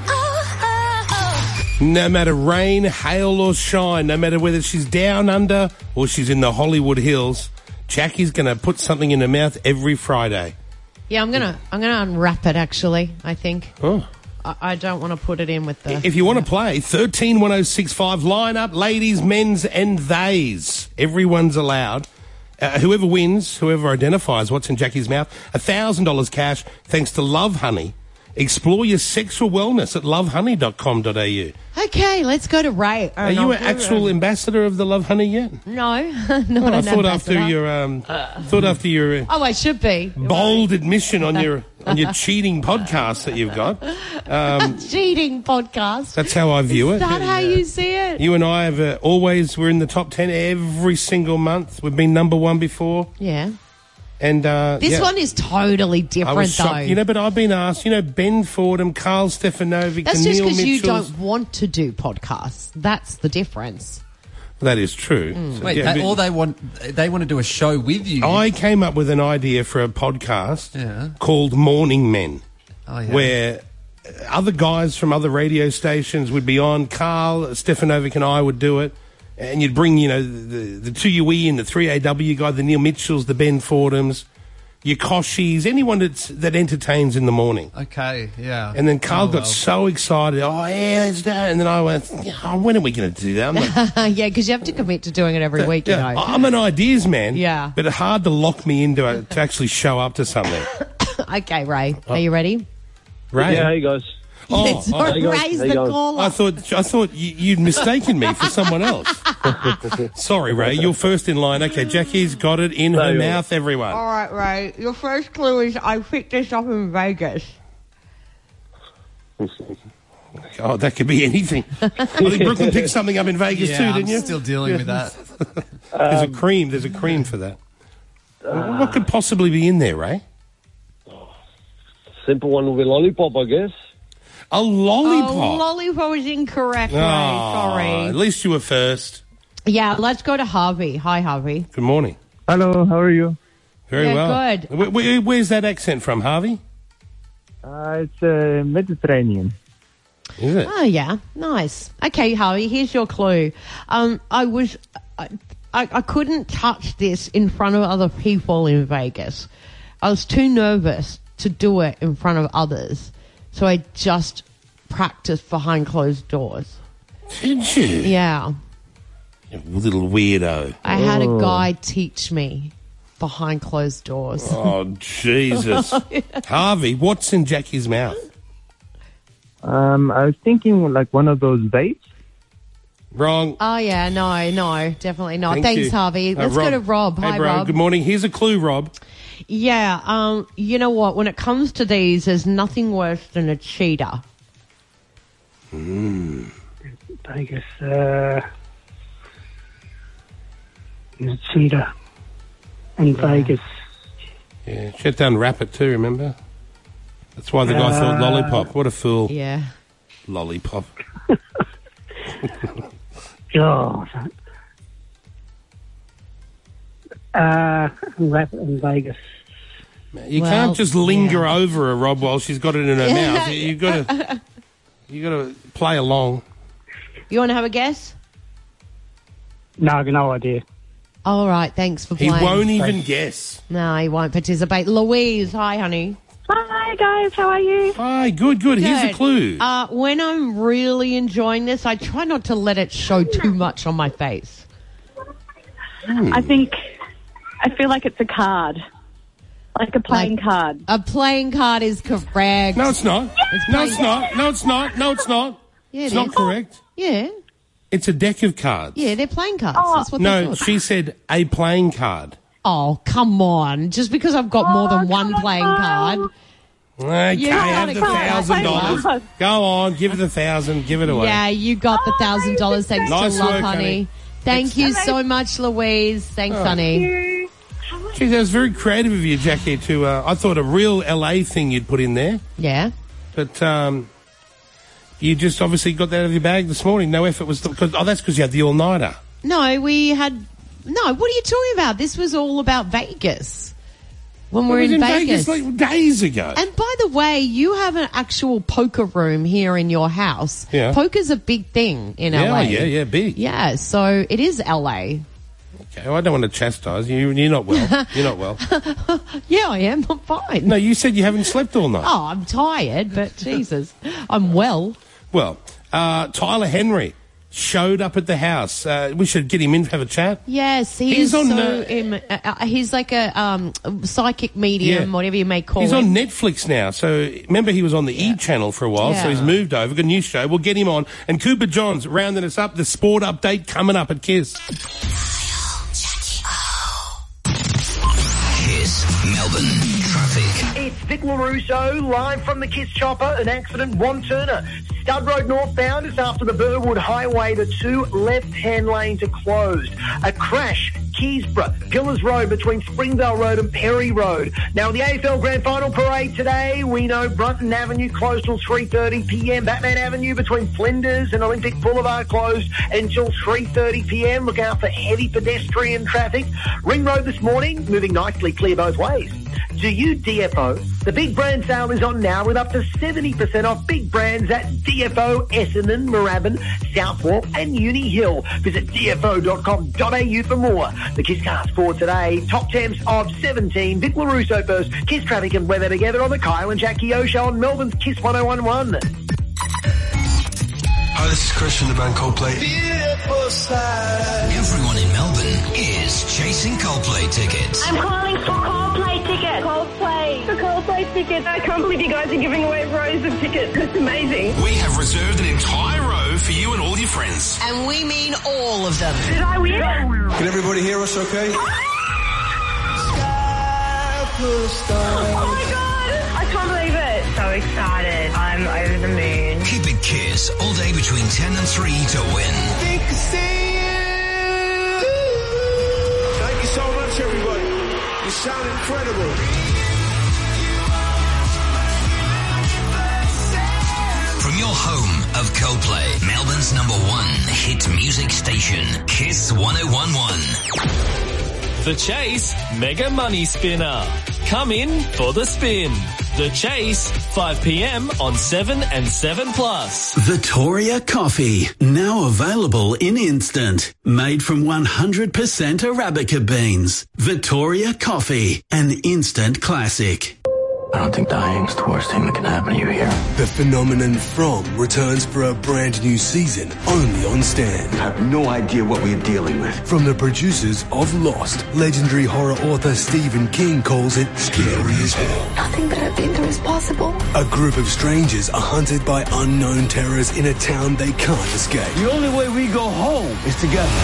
No matter rain, hail or shine, no matter whether she's down under or she's in the Hollywood Hills, Jackie's going to put something in her mouth every Friday. Yeah, I'm gonna unwrap it. Actually, I think. Oh, I don't want to put it in with the. If you want to play, 131065 line up, ladies, men's, and theys. Everyone's allowed. Whoever wins, whoever identifies what's in Jackie's mouth, $1,000 cash thanks to Love Honey. Explore your sexual wellness at lovehoney.com.au. Okay, let's go to Ray. Are you an actual ambassador of the Love Honey yet? No, not I an thought ambassador. after your Oh, I should be. bold admission on your cheating podcast that you've got. Cheating podcast. That's how I view it. Is that how you see it? You and I have we're in the top 10 every single month. We've been number one before. Yeah. And this one is totally different, I was shocked, though. but I've been asked, Ben Fordham, Carl Stefanovic, That's the just Neil because you Mitchells. don't want to do podcasts. That's the difference. That is true. Mm. Wait, they want to do a show with you. I came up with an idea for a podcast called Morning Men, where other guys from other radio stations would be on. Carl Stefanovic and I would do it. And you'd bring, the 2UE and the 3AW guy, the Neil Mitchells, the Ben Fordhams, your Koshis, anyone that entertains in the morning. Okay, yeah. And then Carl got so excited. Oh, yeah, let's do it. And then I went, when are we going to do that? I'm like, yeah, because you have to commit to doing it every week, you know. I'm an ideas man. Yeah. But it's hard to lock me into it to actually show up to something. Okay, Ray, are you ready? Ray? Yeah, hey, guys. Let's raise the caller. I thought you'd mistaken me for someone else. Sorry, Ray, you're first in line. Okay, Jackie's got it in her mouth, everyone. All right, Ray, your first clue is I picked this up in Vegas. Oh, that could be anything. I think Brooklyn picked something up in Vegas too, didn't you? I'm still dealing with that. There's a cream for that. What could possibly be in there, Ray? Simple one with a lollipop, I guess. A lollipop? Oh, lollipop is incorrect, Ray. Sorry. At least you were first. Yeah, let's go to Harvey. Hi, Harvey. Good morning. Hello, how are you? Very well. Good. Where's that accent from, Harvey? It's Mediterranean. Is it? Oh, yeah. Nice. Okay, Harvey, here's your clue. I couldn't touch this in front of other people in Vegas. I was too nervous to do it in front of others. So I just practiced behind closed doors. Did you? Yeah. You little weirdo. I had a guy teach me behind closed doors. Oh, Jesus. Harvey, what's in Jackie's mouth? I was thinking like one of those vapes. Wrong. Oh, yeah. No, definitely not. Thank Thanks, you. Harvey. Let's go to Rob. Hey, Hi, bro. Rob. Good morning. Here's a clue, Rob. Yeah, you know what? When it comes to these, there's nothing worse than a cheater. Vegas, a cheetah in Vegas. Yeah, shut down Rap It too, remember? That's why the guy thought lollipop. What a fool. Yeah. Lollipop. Oh. Rap in Vegas. You can't just linger over her, Rob, while she's got it in her mouth. You got to play along. You want to have a guess? No, no idea. All right, thanks for He playing. won't even guess. No, he won't participate. Louise, hi, honey. Hi, guys. How are you? Hi, good. Here's a clue. When I'm really enjoying this, I try not to let it show too much on my face. I feel like it's a card. Like a playing card. A playing card is correct. No, it's not. No, it's not. No, it's not. No, it's not. Yeah, it's it not is. correct. Yeah. It's a deck of cards. Yeah, they're playing cards. That's what they're No, called. she said a playing card. Oh, come on. Just because I've got more than one playing card. Okay, You have got the it. $1,000. Go on, give her the 1,000. Give it away. Yeah, you got the $1,000 thanks Nice to Love work, Honey. honey. Thank you so much, Louise. Thanks, honey. Gee, that was very creative of you, Jackie, to, I thought a real LA thing you'd put in there. Yeah. But, you just obviously got that out of your bag this morning. No effort was... that's because you had the all-nighter. No, we had... No, what are you talking about? This was all about Vegas. When we're in Vegas. like days ago. And by the way, you have an actual poker room here in your house. Yeah. Poker's a big thing in LA. Yeah, big. Yeah, so it is LA. Okay, well, I don't want to chastise you. You're not well. You're not well. Yeah, I am. I'm fine. No, you said you haven't slept all night. Oh, I'm tired, but Jesus, I'm well. Well, Tyler Henry showed up at the house. We should get him in to have a chat. Yes, he's like a psychic medium, whatever you may call He's it. on Netflix now. So remember, he was on the E! channel for a while, so he's moved over. Got a new show. We'll get him on. And Cooper Johns rounding us up. The sport update coming up at Kiss. Kiss Melbourne traffic. It's Vic LaRusso live from the Kiss Chopper. An accident, one turner. Stud Road northbound is after the Burwood Highway. The two left-hand lanes are closed. A crash, Keysborough, Pillars Road between Springdale Road and Perry Road. Now, the AFL Grand Final Parade today, we know Brunton Avenue closed till 3:30 p.m. Batman Avenue between Flinders and Olympic Boulevard closed until 3:30 p.m. Look out for heavy pedestrian traffic. Ring Road this morning, moving nicely, clear both ways. Do you DFO? The big brand sale is on now with up to 70% off big brands at DFO, Essendon, Moorabbin, Southwark and Uni Hill. Visit dfo.com.au for more. The Kiss Cast for today. Top temps of 17. Vic LaRusso first. Kiss traffic and weather together on the Kyle and Jackie O Show on Melbourne's Kiss 1011. Hi, this is Chris from the band Coldplay. Everyone in Melbourne is chasing Coldplay tickets. I'm calling for Coldplay tickets. Coldplay. For Coldplay tickets. I can't believe you guys are giving away rows of tickets. It's amazing. We have reserved an entire row for you and all your friends. And we mean all of them. Did I win? Can everybody hear us okay? Oh my God! I can't believe it. So excited. I'm over the moon. Keep it Kiss all day between 10 and 3 to win. Thank you so much, everybody. You sound incredible. From your home of Coldplay, Melbourne's #1 hit music station, Kiss 1011. The Chase Mega Money Spinner. Come in for the spin. The Chase, 5 p.m. on 7 and 7 Plus. Vittoria Coffee, now available in instant. Made from 100% Arabica beans. Vittoria Coffee, an instant classic. I don't think dying's the worst thing that can happen to you here. The phenomenon From returns for a brand new season, only on Stan. I have no idea what we're dealing with. From the producers of Lost, legendary horror author Stephen King calls it scary as hell. Nothing that I've been through is possible. A group of strangers are hunted by unknown terrors in a town they can't escape. The only way we go home is together.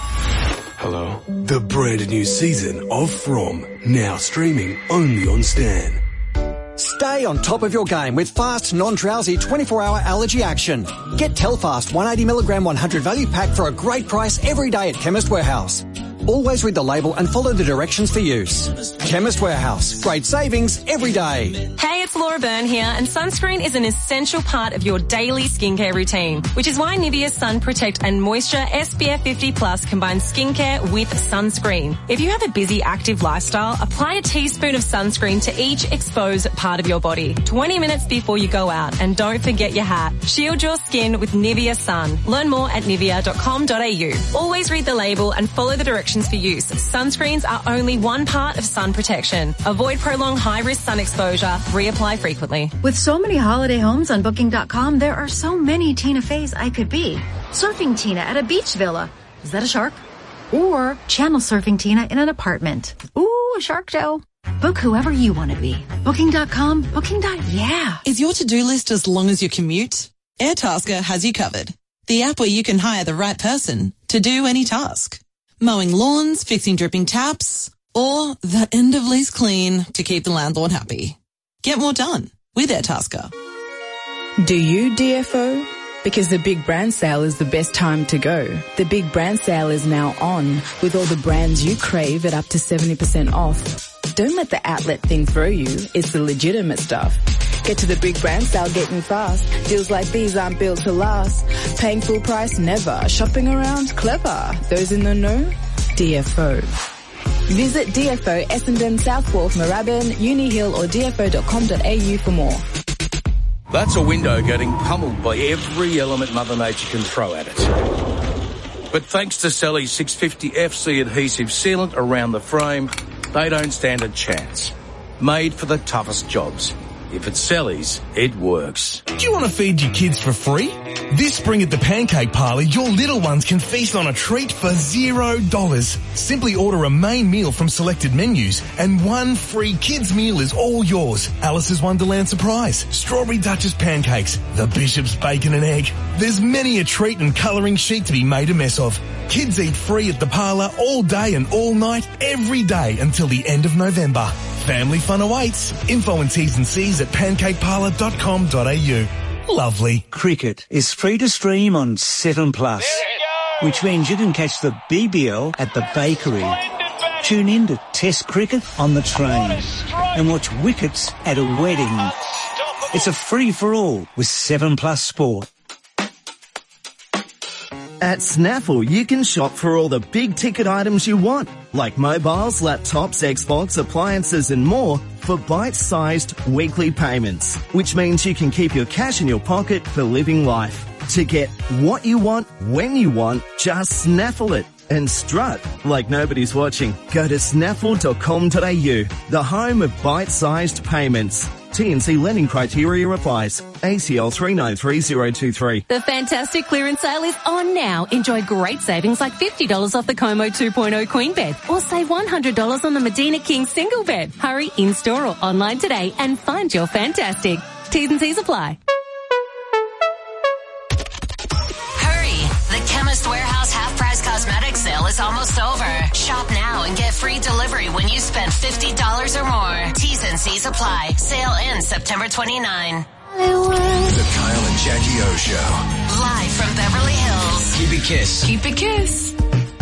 Hello? The brand new season of From, now streaming only on Stan. Stay on top of your game with fast, non-drowsy 24-hour allergy action. Get Telfast 180mg 100 value pack for a great price every day at Chemist Warehouse. Always read the label and follow the directions for use. Chemist Warehouse. Great savings every day. Hey, it's Laura Byrne here, and sunscreen is an essential part of your daily skincare routine, which is why Nivea's Sun Protect and Moisture SPF 50 Plus combines skincare with sunscreen. If you have a busy, active lifestyle, apply a teaspoon of sunscreen to each exposed part of your body 20 minutes before you go out, and don't forget your hat. Shield your skin with Nivea Sun. Learn more at nivea.com.au. Always read the label and follow the directions for use. Sunscreens are only one part of sun protection. Avoid prolonged high-risk sun exposure. Reapply frequently. With so many holiday homes on Booking.com, there are so many Tina Feys I could be. Surfing Tina at a beach villa. Is that a shark? Or channel surfing Tina in an apartment. Ooh, a shark show. Book whoever you want to be. Booking.com, Booking.yeah. Is your to-do list as long as your commute? Airtasker has you covered. The app where you can hire the right person to do any task. Mowing lawns, fixing dripping taps, or that end of lease clean to keep the landlord happy. Get more done with Airtasker. Do you DFO? Because the big brand sale is the best time to go. The big brand sale is now on with all the brands you crave at up to 70% off. Don't let the outlet thing throw you. It's the legitimate stuff. Get to the big brand sale getting fast. Deals like these aren't built to last. Paying full price never. Shopping around clever. Those in the know? DFO. Visit DFO Essendon, Southwark, Moorabbin, Uni Hill or dfo.com.au for more. That's a window getting pummeled by every element Mother Nature can throw at it. But thanks to Sally's 650 FC adhesive sealant around the frame, they don't stand a chance. Made for the toughest jobs. If it's Sally's, it works. Do you want to feed your kids for free? This spring at the Pancake Parlour, your little ones can feast on a treat for $0. Simply order a main meal from selected menus and one free kids meal is all yours. Alice's Wonderland Surprise, Strawberry Duchess Pancakes, the Bishop's Bacon and Egg. There's many a treat and colouring sheet to be made a mess of. Kids eat free at the parlour all day and all night, every day until the end of November. Family fun awaits. Info and T's and C's at pancakeparlour.com.au. Lovely. Cricket is free to stream on 7+, which means you can catch the BBL at the bakery. Tune in to Test cricket on the train and watch wickets at a wedding. It's a free-for-all with 7+ Sport. At Snaffle, you can shop for all the big-ticket items you want, like mobiles, laptops, Xbox, appliances and more for bite-sized weekly payments, which means you can keep your cash in your pocket for living life. To get what you want, when you want, just snaffle it and strut like nobody's watching. Go to snaffle.com.au, the home of bite-sized payments. T&C lending criteria applies. ACL 393023. The fantastic clearance sale is on now. Enjoy great savings like $50 off the Como 2.0 Queen Bed or save $100 on the Medina King Single Bed. Hurry in-store or online today and find your fantastic. T's and C's apply. The Chemist Warehouse half-price cosmetic sale is almost over. Shop now and get free delivery when you spend $50 or more. T's and C's apply. Sale ends September 29. The Kyle and Jackie O Show. Live from Beverly Hills. Keep it Kiss. Keep it Kiss.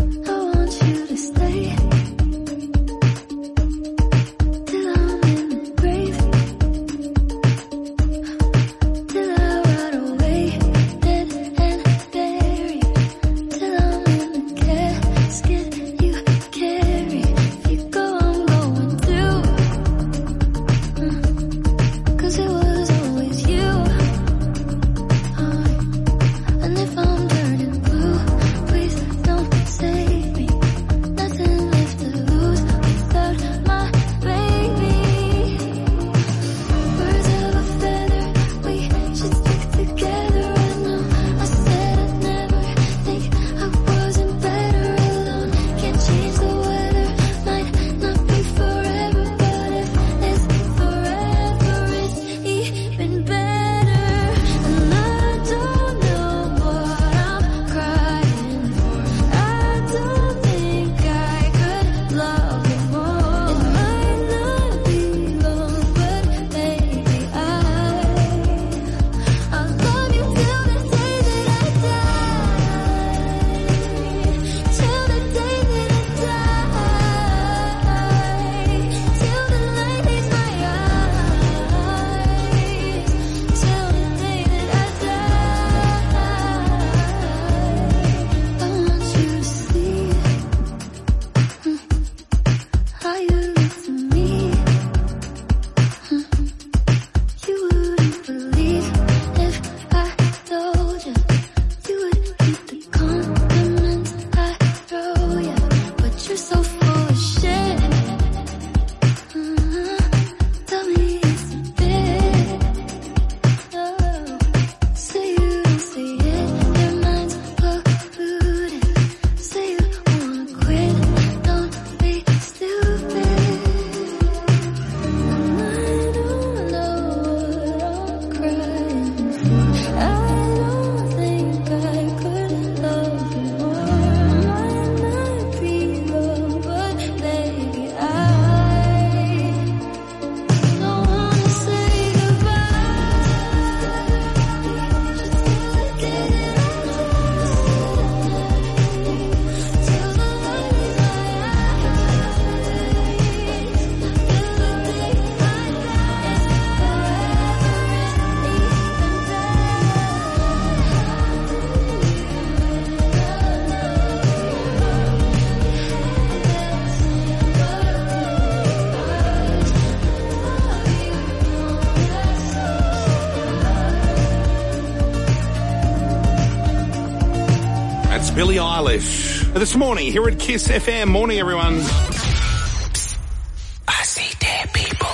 Billie Eilish. This morning, here at Kiss FM. Morning, everyone. I see dead people. Please welcome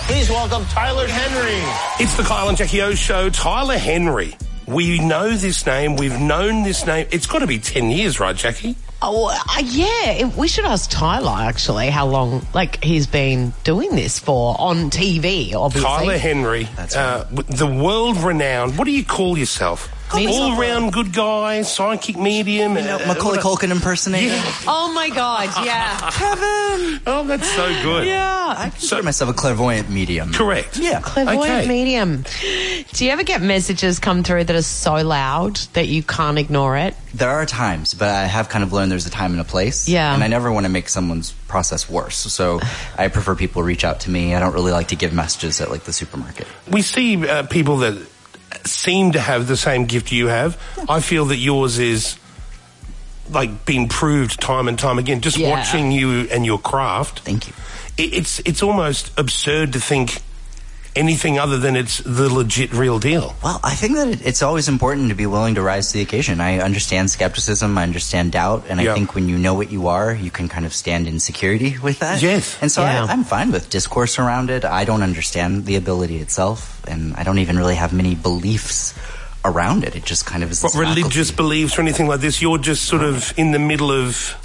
welcome Tyler Henry. It's the Kyle and Jackie O show. Tyler Henry. We know this name. We've known this name. It's got to be 10 years, right, Jackie? Oh, yeah. We should ask Tyler, actually, how long, he's been doing this for on TV, obviously. Tyler Henry. That's right. The world-renowned. What do you call yourself? All-round good guy, psychic medium. Macaulay Culkin impersonator. Yeah. Oh, my God, yeah. Kevin! Oh, that's so good. Yeah. I consider myself a clairvoyant medium. Correct. Yeah. Clairvoyant medium. Do you ever get messages come through that are so loud that you can't ignore it? There are times, but I have kind of learned there's a time and a place. Yeah. And I never want to make someone's process worse. So I prefer people reach out to me. I don't really like to give messages at, the supermarket. We see people that seem to have the same gift you have. I feel that yours is been proved time and time again. Just watching you and your craft. Thank you. It's almost absurd to think anything other than it's the legit real deal. Well, I think that it's always important to be willing to rise to the occasion. I understand skepticism, I understand doubt, and I think when you know what you are, you can kind of stand in security with that. Yes. And so I'm fine with discourse around it. I don't understand the ability itself, and I don't even really have many beliefs around it. It just kind of is. What religious beliefs or anything like this? You're just sort of in the middle of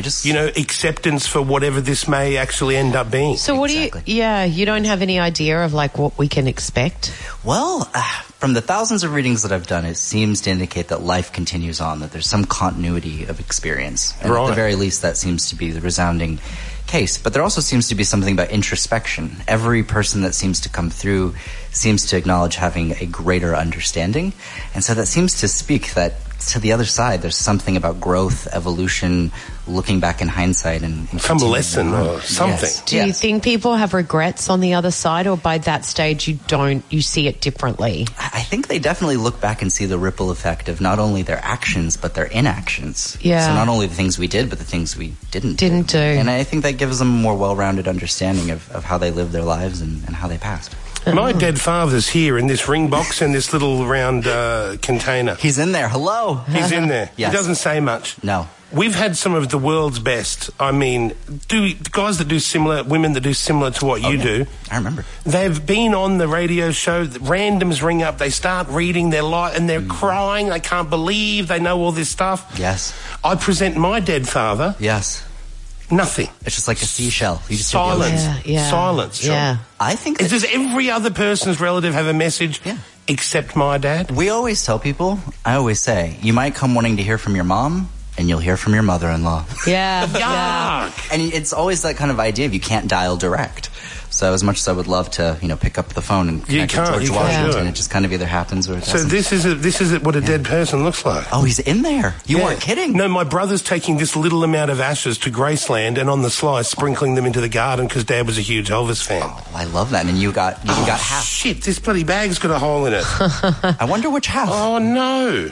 acceptance for whatever this may actually end up being. So what do you? Yeah, you don't have any idea of what we can expect. Well, from the thousands of readings that I've done, it seems to indicate that life continues on. That there's some continuity of experience, and at the very least, that seems to be the resounding case. But there also seems to be something about introspection. Every person that seems to come through seems to acknowledge having a greater understanding. And so that seems to speak that to the other side, there's something about growth, evolution, looking back in hindsight and some lesson or something. Yes. Do you think people have regrets on the other side, or by that stage you see it differently? I think they definitely look back and see the ripple effect of not only their actions, but their inactions. Yeah. So not only the things we did, but the things we didn't do. And I think that gives them a more well-rounded understanding of how they lived their lives and how they passed. My dead father's here in this ring box and this little round container. He's in there. Hello. He's in there. Yes. He doesn't say much. No. We've had some of the world's best. I mean, guys that do similar, women that do similar to what you do. I remember. They've been on the radio show. Randoms ring up. They start reading their life and they're crying. They can't believe they know all this stuff. Yes. I present my dead father. Yes. Nothing. It's just like a seashell. You just silence. Yeah. Silence. Yeah. I think does every other person's relative have a message except my dad? We always tell people, I always say, you might come wanting to hear from your mom, and you'll hear from your mother-in-law. Yeah. Yuck. And it's always that kind of idea of you can't dial direct. So as much as I would love to, pick up the phone and connect with George Washington, it just kind of either happens or it doesn't. So this is what a dead person looks like. Oh, he's in there. You weren't kidding. No, my brother's taking this little amount of ashes to Graceland and on the sly sprinkling them into the garden because Dad was a huge Elvis fan. Oh, I love that. And you got half. Shit, this bloody bag's got a hole in it. I wonder which half. Oh, no.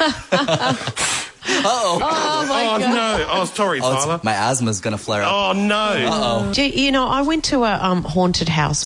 Uh-oh. Oh, my God. No. Oh, sorry, Tyler. My asthma's going to flare up. Oh, no. Uh-oh. I went to a haunted house